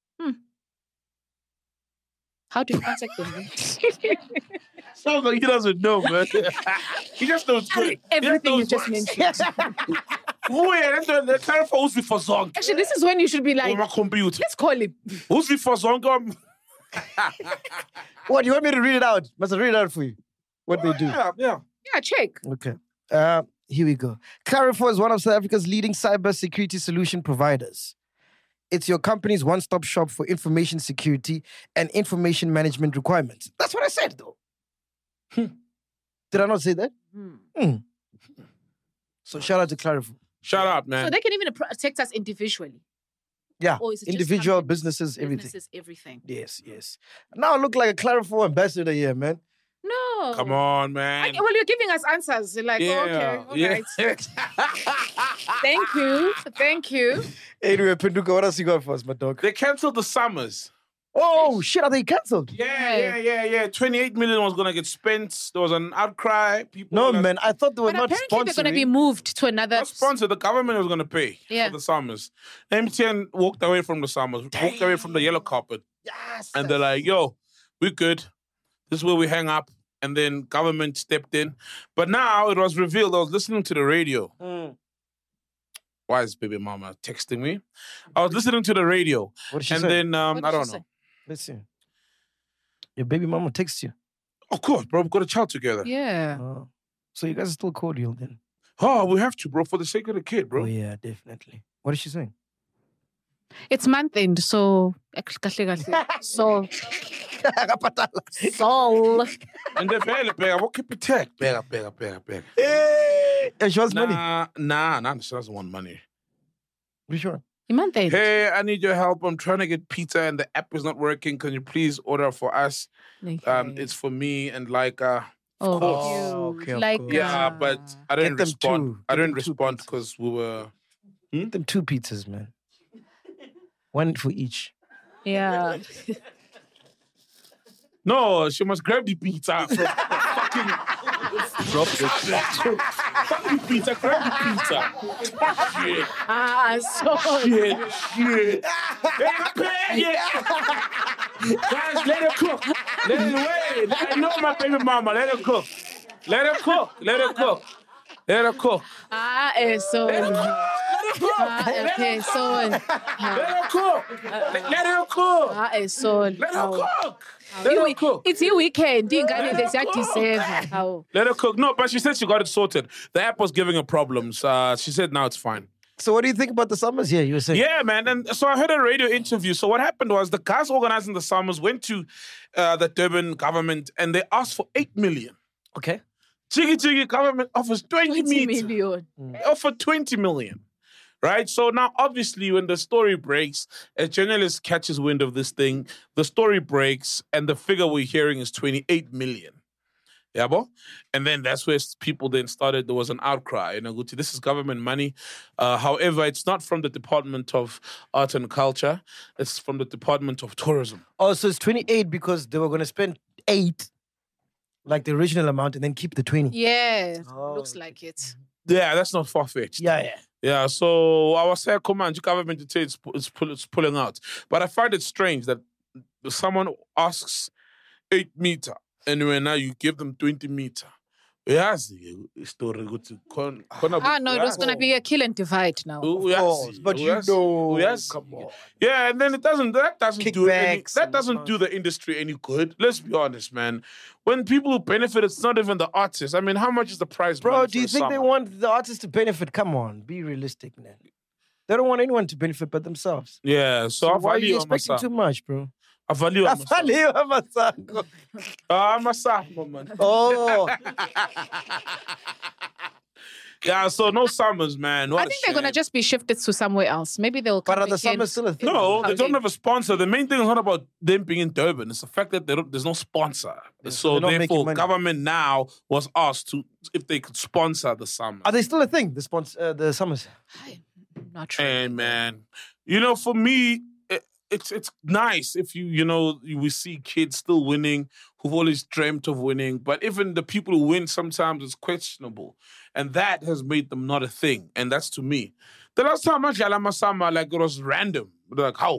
How do you contact them? Sounds like he doesn't know, man. he just knows good. Everything you He just knows mentioned. Oh yeah, that's the, the telephone who's the for song. Actually, this is when you should be like, On my computer. let's call him. Who's the for song? Um, What, you want me to read it out? Must I read it out for you? What they do? Yeah, yeah. Yeah, check. Okay. Uh, here we go. Clarifor is one of South Africa's leading cyber security solution providers. It's your company's one-stop shop for information security and information management requirements. That's what I said, though. Did I not say that? Hmm. So shout out to Clarifor. Shout out, man. So they can even protect us individually. Yeah, Or is it just individual companies? businesses, everything. Businesses, everything. Yes, yes. Now I look like a Clarifor ambassador here, man. No. Come on, I, man. well, you're giving us answers. You're like, oh, okay, all yeah. right. Thank you. Thank you. Anyway, Penduka, what else you got for us, my dog? They cancelled the summers. Oh, shit, are they cancelled? Yeah, yeah, yeah, yeah. twenty-eight million was going to get spent. There was an outcry. People No, were like, man, I thought they were But not apparently sponsoring. they're going to be moved to another. not sponsored. The government was going to pay Yeah. for the summers. M T N walked away from the summers, walked away from the yellow carpet. Yes. And they're like, yo, we're good. This is where we hang up. And then government stepped in. But now it was revealed, I was listening to the radio. Mm. Why is baby mama texting me? I was listening to the radio. What did she and say? then, um, What I did don't she know. say? Let's see. Your baby mama texts you. Of course, bro. We've got a child together. Yeah. Oh. So you guys are still cordial then? Oh, we have to, bro, for the sake of the kid, bro. Oh, yeah, definitely. What is she saying? It's month end, so. So. Soul. And the vele, bega, what keep it tech? Bega, bega, bega, bega. Hey! And she wants money. Nah, nah, nah, she doesn't want money. Which one? Month end. Hey, I need your help. I'm trying to get pizza and the app is not working. Can you please order for us? Um, it's for me and like, uh, Oh, course. cute. Oh, okay, of like, course. yeah, uh, but I didn't Get them respond. two. I Get didn't them two respond pizzas. because we were. Get them two pizzas, man. One for each. Yeah. No, she must grab the pizza from fucking. Drop the Fuck the pizza, grab the pizza. Shit, Ah, so. shit, shit. Yeah. Guys, let her cook. Let her wait. I know my baby mama. Let her cook. Let her cook. Let her cook. Let her cook. Ah, eh, so. Let her cook. Let her cook. Ah, okay, so. Let her cook. Let let her cook. Ah, eh, so. Let her cook. Let You- her cook. It's your weekend. Ingane Let her thirty-seven. cook. How? Let her cook. No, but she said she got it sorted. The app was giving her problems. Uh, she said now it's fine. So what do you think about the summers here? You were saying? Yeah, man. And so I heard a radio interview. So what happened was the guys organizing the summers went to uh, the Durban government and they asked for eight million. Okay. Chiggy Chiggy government offers twenty, twenty meters. million. They offer twenty million. Right? So now, obviously, when the story breaks, a journalist catches wind of this thing, the story breaks, and the figure we're hearing is twenty-eight million. Yeah, bo? And then that's where people then started, there was an outcry. You know, Guti, this is government money. Uh, however, it's not from the Department of Art and Culture. It's from the Department of Tourism. Oh, so it's twenty-eight because they were going to spend eight, like the original amount, and then keep the twenty. Yeah, Oh. looks like it. Yeah, that's not far-fetched. Yeah, yeah. Yeah, so I was saying, come on, the government to say it's, it's, pull, it's pulling out. But I find it strange that someone asks eight meter, and when now you give them twenty meter. Yes, story go to con. Ah, no, it was going to be a kill and divide now. Yes, but you know, come on. Yeah, and then it doesn't. That doesn't do any, Kickbacks that and doesn't do the industry any good. Let's be honest, man. When people who benefit, it's not even the artists. I mean, how much is the prize? Bro, money do for you a think they summer? want the artists to benefit? Come on, be realistic, man. They don't want anyone to benefit but themselves. Yeah, so, So I why are value you on expecting myself. too much, bro? I value I on myself. value on myself. Ah, myself, man. Oh, Yeah, so no summers, man. What I a think they're going to shame. just be shifted to somewhere else. Maybe they'll come but are the back in- summers still a thing? No, they don't Housing. have a sponsor. The main thing is not about them being in Durban. It's the fact that they don't, there's no sponsor. so so they're not making therefore, money. government now was asked to if they could sponsor the summer. Are they still a thing? The sponsor, uh, the summers. Not true. And man, you know, for me, it, it's it's nice if you you know we see kids still winning who've always dreamt of winning, but even the people who win sometimes it's questionable, and that has made them not a thing. And that's to me. The last time I Jalama Sama, like it was random. Like how,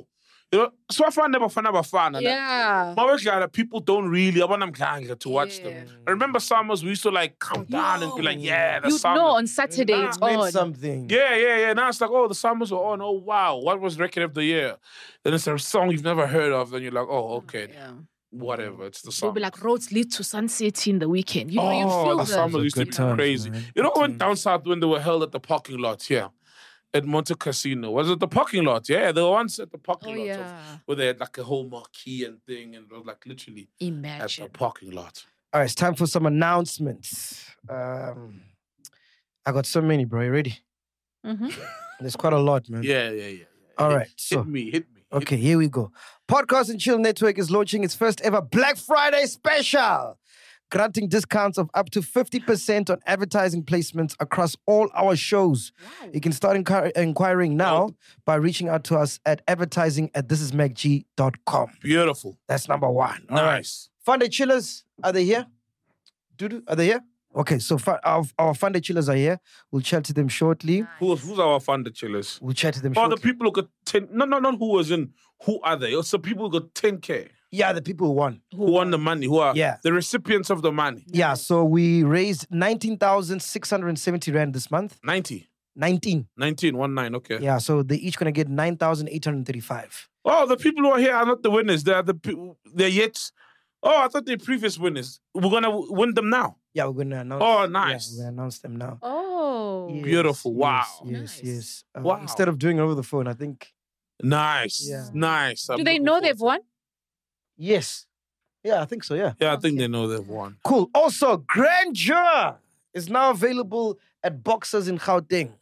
You know, so I found never fun, never fun. Yeah. But people don't really, I want them to watch them. I remember summers, we used to like come down and be like, yeah, the You summer. know on Saturday it's Meant on. something. Yeah, yeah, yeah. Now it's like, oh, the summers are on. Oh, wow. What was record of the year? Then it's a song you've never heard of. Then you're like, oh, okay. Yeah. Whatever. It's the They'll summer. be like, roads lead to Sun City in the weekend. You know, you Oh, feel the that. summer used to Good be times, crazy. man. You know, I went down south when they were held at the parking lot here at Monte Casino. Was it the parking lot? Yeah, they were once at the parking Oh, lot. yeah. Of, where they had like a whole marquee and thing, and it was like literally Imagine. at the parking lot. All right, it's time for some announcements. Um, I got so many, bro. You ready? Mm-hmm. There's quite a lot, man. Yeah, yeah, yeah. All hit, right, so hit me, hit me. okay, here we go. Podcast and Chill Network is launching its first ever Black Friday special, granting discounts of up to fifty percent on advertising placements across all our shows. You can start inquir- inquiring now by reaching out to us at advertising at this is mac g dot com. Beautiful. That's number one. All right. Nice. Funday Chillers, are they here? Dudu, are they here? Okay, so fu- our, our Funday Chillers are here. We'll chat to them shortly. Who's, who's our funder chillers? We'll chat to them Oh, shortly. the people who got ten. No, no, not who was in. Who are they? It's the people who got ten K. Yeah, the people who won. Who won the money? Who are Yeah. the recipients of the money? Yeah, so we raised nineteen thousand six hundred seventy rand this month. ninety. nineteen. nineteen, one nine, okay. Yeah, so they're each going to get nine thousand eight hundred thirty-five. Oh, the people who are here are not the winners. They are the people. They're yet. Oh, I thought they're previous winners. We're gonna win them now. Yeah, we're going to announce. Oh, Yeah, nice. we're going to announce them now. Oh. Yes, Beautiful. Wow. Yes, yes. Nice. yes. Uh, Wow. Instead of doing it over the phone, I think. Nice. Yeah. Nice. I'm Do they looking know forward they've to won? Yes. Yeah, I think so, yeah. it. Yeah, I think they know they've won. Cool. Also, Grandeur is now available at Boxers in Gauteng.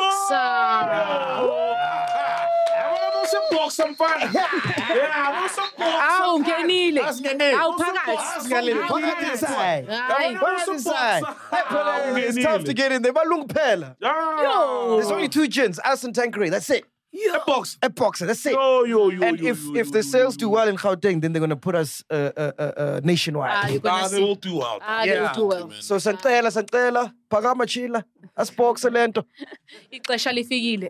Boxer. I want some box, some fun. Yeah, I want some box. Awu ngenile. Asingenile. Awu Asingenile. phakathi. Phakathi inside. Hayi. Phakathi inside. Hey, Pelé, It's tough to get in there. Balung phela. Yo. There's only two gins, us and Tanqueray. That's it. A box. A boxer. That's it. Yo, yo, yo, And yo, if yo, if yo, the yo, sales yo, do yo. well in Gauteng, then they're gonna put us uh, uh, uh, uh, nationwide. Ah, you're gonna Ah, they see. will do well. Ah, they will Yeah. do well. So santela, santela, phakama chila, asboxe lento. Ixesha lifikile.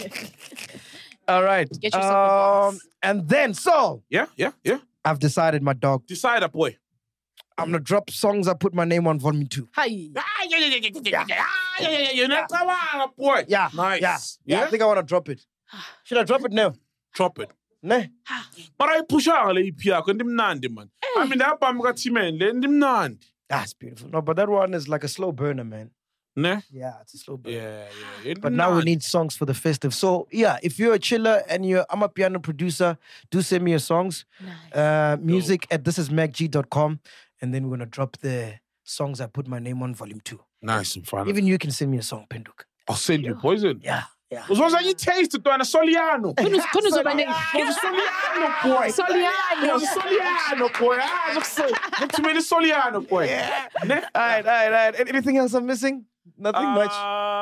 All right. Get yourself a Um, box. and then so Yeah, yeah, yeah. I've decided, my dog, Decide up, boy. I'm gonna drop songs I put my name on volume two. Hi. Ah, yeah, yeah, yeah, yeah, yeah, yeah, yeah, yeah, yeah, yeah. You're not come on, boy. Yeah. Nice. Yeah. Yeah. Yeah. I think I wanna drop it. Should I drop it now? Drop it. Ne? But I push out le E P yakho ndimnandi man. I mean that bam ka T-Man le ndimnandi. That's beautiful. No, but that one is like a slow burner, man. Ne? Yeah, it's a slow burner. Yeah, yeah. But now we need songs for the festive. So yeah, if you're a chiller and you're I'm a piano producer, do send me your songs. Uh, music at this is mac g dot com, and then we're gonna drop the songs I put my name on volume two. Nice and fun. Even you can send me a song, Penduk. I'll send you poison. Yeah, yeah. Uzozwa you taste it Dwana Soliano. Kunozoba ne. Soliano boy. Soliano. Soliano boy. Ah, look so. Look to me the Soliano boy. Yeah. Ne? All right, all right, all right. Anything else I'm missing? Nothing much.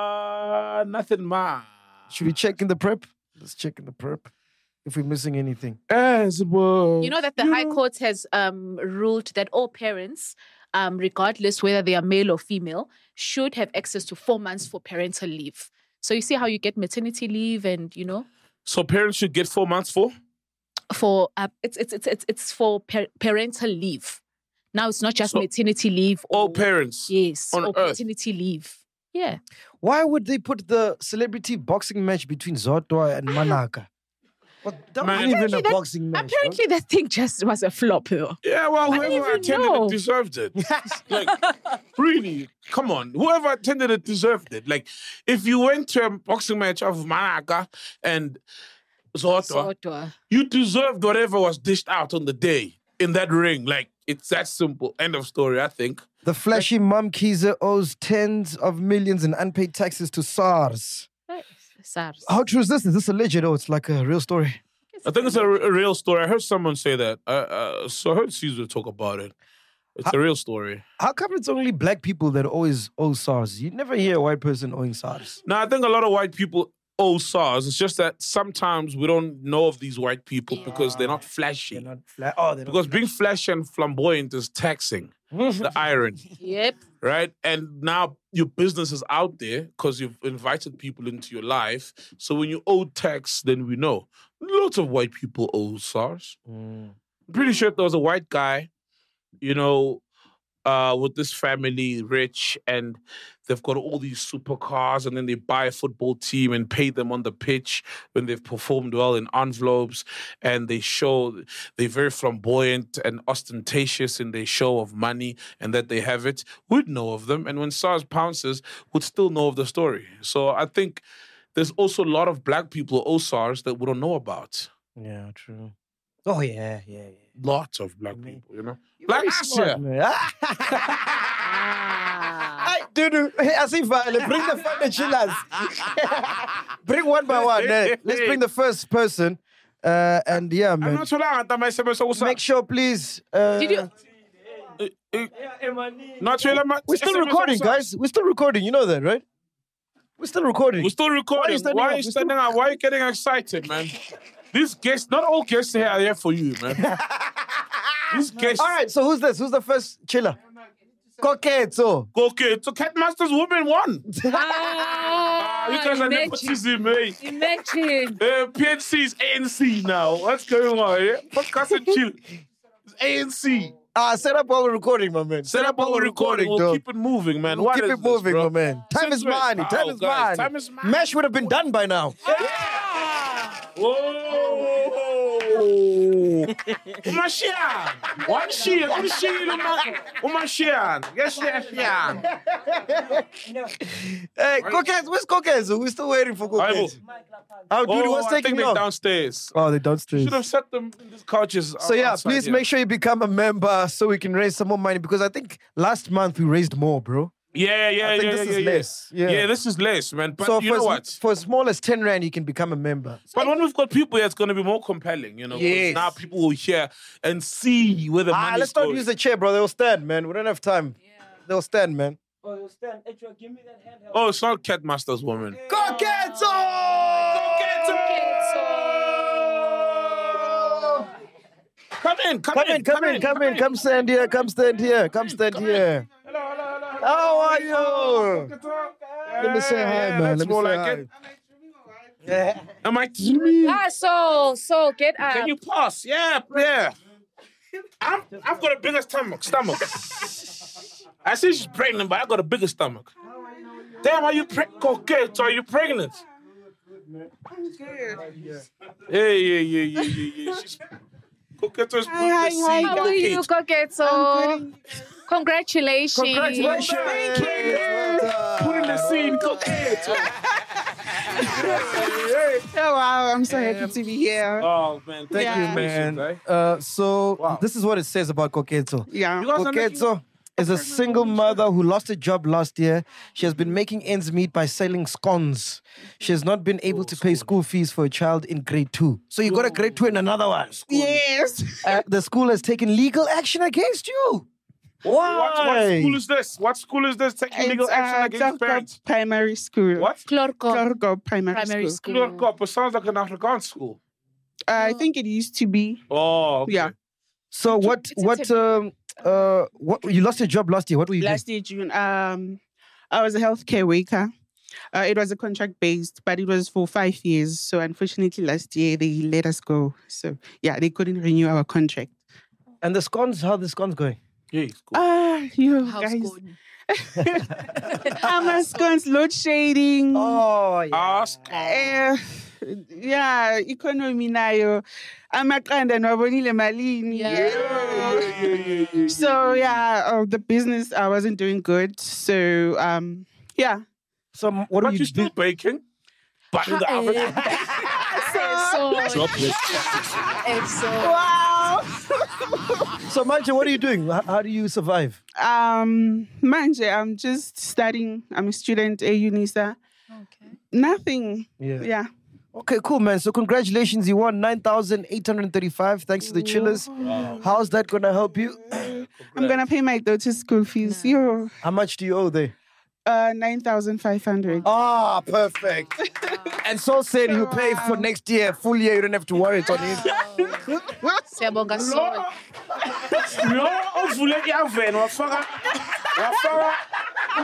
Uh, nothing much. Should we check in the prep? Let's check in the prep. If we're missing anything. As it was. You know that the High Court has um, ruled that all parents, um, regardless whether they are male or female, should have access to four months for parental leave. So you see how you get maternity leave, and you know, So parents should get four months for? for uh, it's it's it's it's it's for par- parental leave. Now it's not just So maternity leave. Or, All parents. yes, on or earth. paternity leave. Yeah. Why would they put the celebrity boxing match between Zodwa and Manaka? Well, that Man. wasn't even a Apparently that- boxing match. bro. Apparently, that thing just was a flop. Though. Yeah, well, I didn't whoever even attended know. it deserved it. Like, really, come on. Whoever attended it deserved it. Like, if you went to a boxing match of Manaka and Zotwa, Sodwa. you deserved whatever was dished out on the day in that ring. Like, it's that simple. End of story, I think. The flashy mum Kiza owes tens of millions in unpaid taxes to SARS. SARS. How true is this? Is this alleged or it's like a real story? I think it's a, a real story. I heard someone say that. Uh, uh, so I heard Caesar talk about it. It's a real story. How come it's only black people that always owe SARS? You never hear a white person owing SARS. Now, I think a lot of white people owe SARS. It's just that sometimes we don't know of these white people because they're not flashy. They're not fla- oh, they're Because being flashy and flamboyant is taxing. The irony, Yep. right? And now your business is out there because you've invited people into your life. So when you owe tax, then we know. Lots of white people owe SARS. Mm. I'm pretty sure there was a white guy, you know, uh, with this family, rich, and they've got all these supercars, and then they buy a football team and pay them on the pitch when they've performed well in envelopes, and they show they're very flamboyant and ostentatious in their show of money and that they have it. We'd know of them, and when SARS pounces, we'd still know of the story. So I think there's also a lot of black people owe SARS that we don't know about. Yeah, true. Oh, yeah, yeah, yeah. Lots of black people, you know? You're Like very us smart, here. man. Hey, dude, hey, Asif, bring the fun and chillers. Bring one by one. eh. Let's bring the first person. Uh, and yeah, I'm man. not so long. Make sure, please. Uh, Did you? Not really much. We're still recording, guys. We're still recording. You know that, right? We're still recording. We're still recording. standing Why up? are you We're still- standing up? Why are you getting excited, man? These guests, not all guests here are here for you, man. These guests. All right, so who's this? Who's the first chiller? Coquetto. Okay, so Catmaster's woman won. Ah, You guys are imagine. nepotism, eh? Imagine. Uh, P N C is A N C now. What's going on? Yeah? Podcast and chill. It's A N C. Ah, set up while we're recording, my man. Set up while we're recording. We'll dog. keep it moving, man. We'll What keep is it moving, this, bro? my man. Time is Since when? money. Time Oh, is guys, money. Time is money. Mesh would have been done by now. Whoa! Umashian! One shield, one shield, Umashian. Yes, yes, yeah. Hey, Coquetto, where's Coquetto? We're still waiting for Coquetto. Oh, dude, Oh, what's I taking think you they're long? downstairs. Oh, they're downstairs. Should have set them in these couches. So yeah, outside please here. make sure you become a member so we can raise some more money because I think last month we raised more, bro. Yeah, yeah, I think yeah, this yeah, is yeah. less. Yeah. Yeah, this is less, man. But so you for know as, what? for as small as ten rand, you can become a member. But when we've got people here, it's going to be more compelling, you know. 'cause Yes. Now people will hear and see where the Ah, money's let's not going. use the chair, bro. They'll stand, man. We don't have time. They'll stand, man. Oh, you stand. Hey, Joe, give me that handheld. Oh, it's not Catmaster's woman. Coquetto! Come in, come, Come in, come in, come in, come stand here, come stand here, come stand here. How are you? Let me say hi, man. That's Let me more say like hi. it. Yeah. Am I dreaming? Ah, so, so get up. Can you pass? Yeah, yeah. I'm, I've got a bigger stomach. Stomach. I see she's pregnant, but I got a bigger stomach. Damn, are you pregnant? Okay, so are you pregnant? Yeah, yeah, yeah, yeah, yeah, yeah. She's Coquetto's put Hi, hi, the hi. seed How on are the you, cake. Coquetto? Congratulations. Congratulations. Thank you. Put in the scene, Coquetto. Oh wow, I'm so happy to be here. Oh man, thank Yeah. you, man. Uh, so this is what it says about Coquetto. Yeah. Coquetto is a single mother who lost a job last year. She has been making ends meet by selling scones. She has not been able to pay school fees for a child in grade two. So you got a grade two and another one. Yes. Uh, the school has taken legal action against you. Why? What, what school is this? What school is this taking legal It's, action uh, against Clarkop parents? Primary School. What? Clorco. Clarkop Primary, Primary School. school. Klorkop. It sounds like an Afrikaans school. Uh, I think it used to be. Oh, okay. Yeah. So what? What? Um. Uh. What? You lost your job last year. What were you doing? Last year, June, um, I was a healthcare worker. Uh, it was a contract based, but it was for five years. So unfortunately, last year they let us go. So yeah, they couldn't renew our contract. And the scones? How the scones going? Yeah, it's cool. Ah, you House guys. code. I'm scones load shading. Oh, yeah. Ask. Eh, yeah, economy nayo. Amaqanda nwabonile malini. Yeah. So yeah, uh, the business I wasn't doing good. So um, yeah. So m- what But do you you still do? baking? But in the oven. So, Drop this. so, Wow. So Manje, what are you doing? How, how do you survive? Um, manje, I'm just studying. I'm a student at UNISA. okay. Nothing. Yeah. Yeah. Okay, cool, man. So congratulations, you won nine thousand eight hundred thirty-five. Thanks to the chillers. How's that gonna help you? I'm gonna pay my daughter's school fees. Yo, How much do you owe there? uh, nine thousand five hundred. Ah, perfect. And so said you pay for next year, full year. You don't have to worry. It's on him. Siyabonga so. No, uvule i-oven wafaka wafaka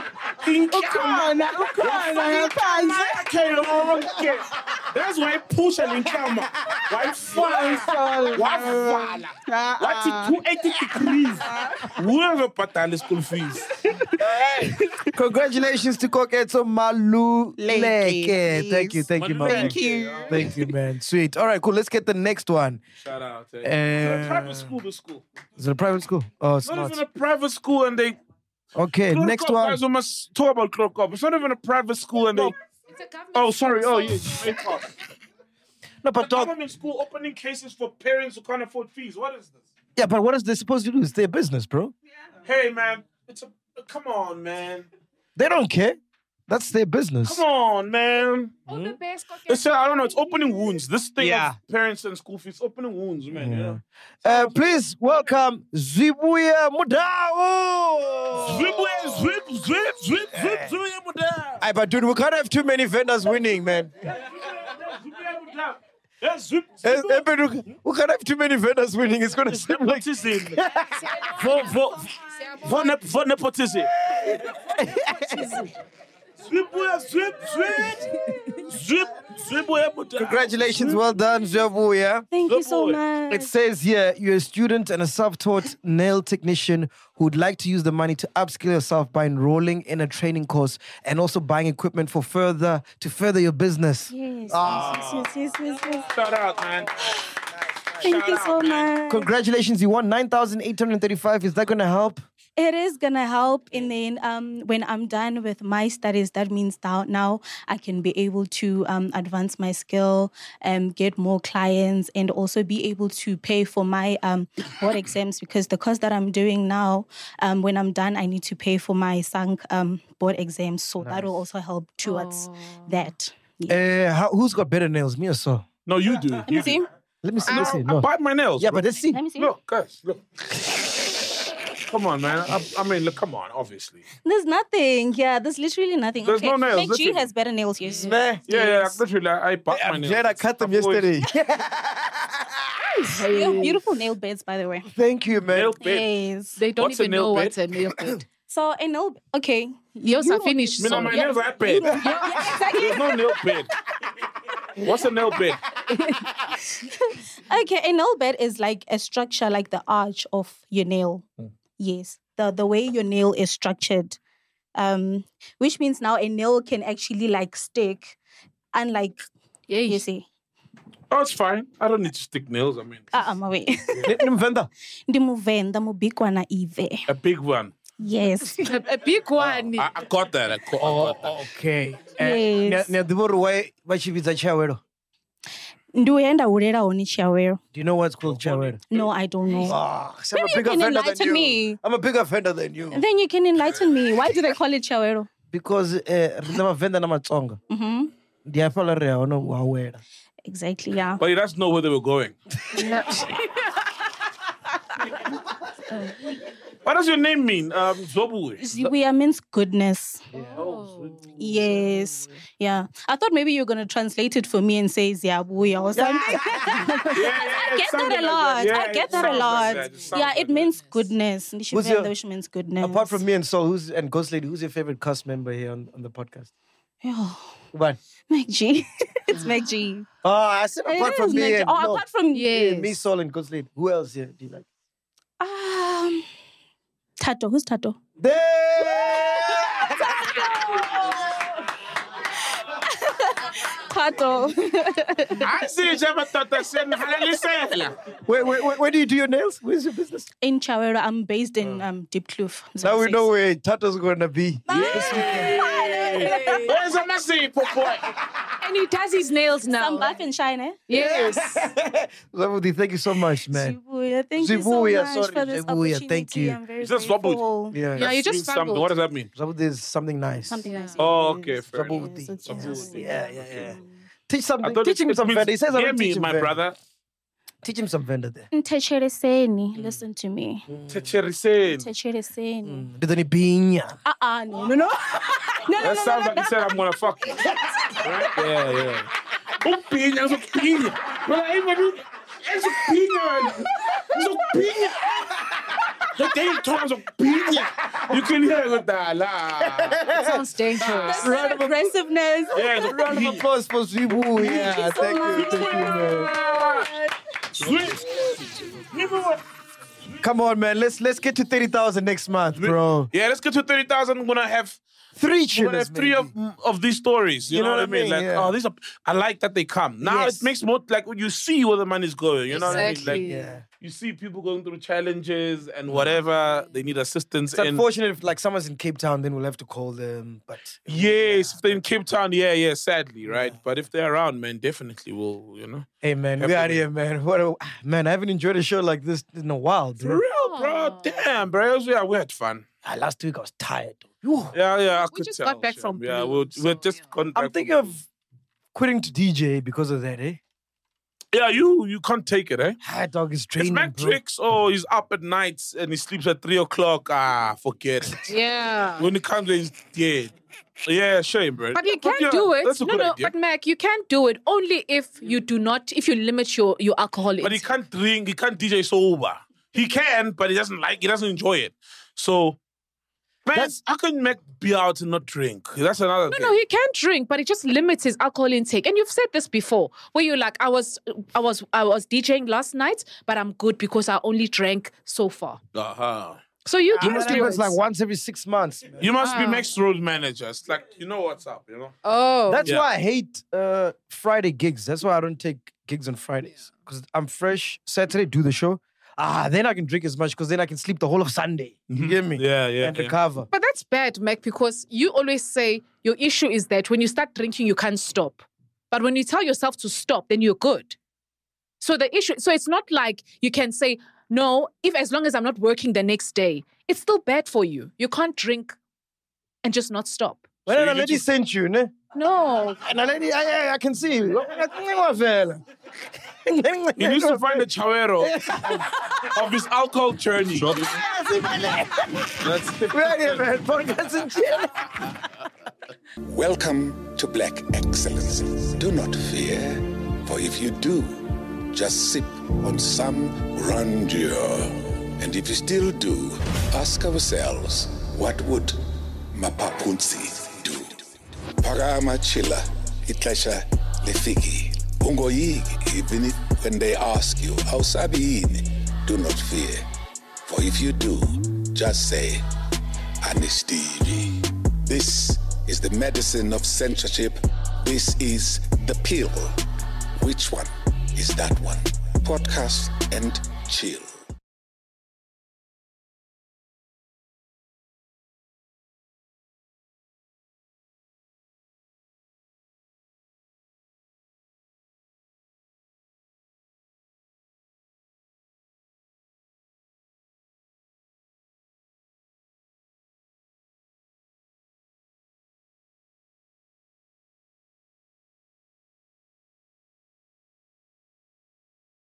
Ukhona, ukhona ngaphansi. That's why push and income. Why fall? Why fall? What's it? two eighty degrees. Whoever patal the school fees. Congratulations to Koketso Maluleke. Thank you, thank you, Mama. Thank you. Thank you, man. Sweet. All right, cool. Let's get the next one. Shout out. To Uh, private school to school. Is it a private school? Oh, it's Not not. even a private school, and they. Okay, Clock next up, one. Guys, we must talk about clock up. It's not even a private school, and they. Oh, sorry. Oh, yeah. No, but talk. Government school opening cases for parents who can't afford fees. What is this? Yeah, but what is they supposed to do? It's their business, bro. Hey, man. It's a. Come on, man. They don't care. That's their business. Come on, man. All the best. It's, uh, I don't know. It's opening wounds. This thing Yeah. of parents and school fees, opening wounds, man. You know? Uh, please welcome Zibuya Mudao. Zibuya, Zwip, Zwip, Zwip, Zwip, Zibuya Mudao. Aye, but dude, we can't have too many vendors winning, man. Yes, Zwip, Eh, eh, but we we can't have too many vendors winning. It's gonna seem like Nepotism. For, for, for, nep- for nepotism. Zibuya, Zwip, Zwip, Zwip, Zibuya Mudao. Congratulations, well done, Zibuya. Thank you so much. It says here you're a student and a self-taught nail technician who would like to use the money to upskill yourself by enrolling in a training course and also buying equipment for further to further your business. Yes, Ah. yes, yes, yes, yes, yes. Shout out, man. Thank you so much. Congratulations, you won nine thousand eight hundred thirty-five. Is that going to help? It is gonna help, and then um, when I'm done with my studies, that means now, now I can be able to um, advance my skill and get more clients, and also be able to pay for my um, board exams, because the course that I'm doing now, um, when I'm done, I need to pay for my S A N C um, board exams, so that will also help towards that. Uh, how, who's got better nails, me or so? No, you do. Let me see. Let me see. I, Let's see. I No. bite my nails. Yeah, bro. but let's see. Let me see. Look, guys, look. Come on, man. I, I mean, look, come on, obviously. There's nothing. Yeah, there's literally nothing. There's okay. no nails, Meg G literally. has better nails, yes. Meh. Yeah, yeah, like, literally, I, I bite Yeah, my nails. Jed, I cut them I've always- yesterday. You have beautiful nail beds, by the way. Thank you, man. Nail bed. Yes. They don't What's a even nail know bed? what's a nail bed. So a nail, okay. Yours You are know- finished. Me, so- no, my Yeah. nails are bed. Yeah, exactly. There's no nail bed. What's a nail bed? Okay, a nail bed is like a structure, like the arch of your nail. Yes, the the way your nail is structured, um, which means now a nail can actually like stick, unlike Yeah, you see. Oh, it's fine. I don't need to stick nails. I mean, Ah, uh, wait. Nimvenda. Ndimuvenda mubikwana ive. a big one. Yes. a, a big one. I, I got that. I got, I got that. Okay. Yes. Nyadivoro, why vachivisa chawero? Nduenda urera oni chiawero. Do you know what's called chawero? No, I don't know. Ah, so I'm Maybe a you bigger can offender than enlighten you. me. I'm a bigger offender than you. Then you can enlighten me. Why do they call it chiawero? Because uh, namavenda namatsonga. Mm-hmm. Ndiafala rea ono wawera. Exactly, yeah. But that's not where they were going. What does your name mean? Um, Zobue. Zibuya means goodness. Yes. Yeah. I thought maybe you were going to translate it for me and say Ziabuya or something. I get that a lot. I get that a lot. Yeah, it means goodness. Who's your- Which means goodness. Apart from me and Saul, who's and Ghost Lady, who's your favorite cast member here on, on the podcast? Yeah. What? Meg G. It's Meg G. Oh, I said It apart is from me Meg G. and Oh, no, apart from yeah, me, Saul, and Ghost Lady. Who else here do you like? Um, Tato. Who's Tato? Tato. I see Jabba Tata saying, "Hallelujah." Wait, wait, wait, where do you do your nails? Where's your business? In Chawera. I'm based in um, Deep Kloof. Now we know where Tato's going to be. Where's a messy boy? And he does his nails now. Some buff and shine, eh? Yes. Zabudi, thank you so much, man. Zibuya, thank you so Zibuya, much sorry, for this Zibuya, opportunity. thank you. I'm very You just grateful. wobbled. Yeah, Yeah, you just Means something. fumbled. What does that mean? Zabudi is something nice. Something nice. Oh, okay, fair enough. Zabudi. Yes, Zabudi. yes. Yeah, yeah, yeah. Teach I something. thought Teach it- him it some means, vendor. He says, I hear don't me, teach him my vendor. brother. Teach him some vendor there. Ntechereseni, listen to me. Techeriseni. Ntechereseni. Did any piña? Uh-uh, no, no, no. No, no, That no, sounds no, like he said, I'm gonna fuck you. Right? Yeah, yeah. Um pinha, eu sou pinha. Mas aí, mano, eu sou pinha, mano. Eu sou pinha. Eu tenho tons of pinha. You can hear with that. It sounds dangerous. Round of aggressiveness. Yeah, it's a Round of applause for Zibu. Yeah, thank you, thank you, man. Sweet. Come on, man. Let's let's get to thirty thousand next month, bro. Yeah, let's get to thirty thousand. I'm gonna have three I'm gonna chillers, have three of, of these stories. You, know, what I mean? Like, Yeah. oh, these are. I like that they come. Now Yes. it makes more like when you see where the money's going. You know Exactly. what I mean? Like, Yeah. you see people going through challenges and whatever they need assistance It's in. unfortunate if like someone's in Cape Town, then we'll have to call them. But Yes, if they're in Cape Town, yeah, yeah, sadly, right? But if they're around, man, definitely will, you know. hey, man, we out here, man. What a, man, I haven't enjoyed a show like this in a while, For bro. real, bro. Damn, bro. It was- Yeah, we had fun. Ah, last week I was tired. Whew. Yeah, yeah, I We could just tell. got back Shem. from Yeah, Blue, we're, we're so, just yeah. gone back I'm thinking from- of quitting to D J because of that, eh? Yeah, you you can't take it, eh? Hot dog is If training, Mac bro. tricks, oh, he's up at nights and he sleeps at three o'clock. Ah, forget it. Yeah. When it comes, he's dead. Yeah, shame, bro. But you can yeah, do it. That's a no, good no, idea. but Mac, you can do it only if you do not, if you limit your, your alcohol But he intake. can't drink. He can't D J sober. He can, but he doesn't like. He doesn't enjoy it. So, man, That's- how can Mac be out and not drink? That's another No, thing. no, he can drink, but it just limits his alcohol intake. And you've said this before, where you're like, I was, I was, I was DJing last night, but I'm good because I only drank so far. Uh-huh. So you I can must do do it. it's like once every six months. Man. You must be Ah. Mac's road manager. It's like, you know what's up, you know? Oh, That's Yeah. why I hate uh, Friday gigs. That's why I don't take gigs on Fridays. Because I'm fresh Saturday, do the show. Ah, then I can drink as much because then I can sleep the whole of Sunday. You get me? Yeah, yeah. And yeah. recover. But that's bad, Mac, because you always say your issue is that when you start drinking, you can't stop. But when you tell yourself to stop, then you're good. So the issue, so it's not like you can say, no, if as long as I'm not working the next day, it's still bad for you. You can't drink and just not stop. When So a you lady need to- sent you, ne? No. And a lady, I, I, I can see. You He needs to find a chawero of, of his alcohol journey. That's Right here, man. Podcast and chill. Welcome to Black Excellence. Do not fear, for if you do, just sip on some grandeur. And if you still do, ask ourselves, what would Mapapunzi do? Parama chilla, itlasha lefiki. Ungoyiki, even if when they ask you, how sabi yini? Do not fear, for if you do, just say, Anistivi. This is the medicine of censorship. This is the pill. Which one is that one? Podcast and chill.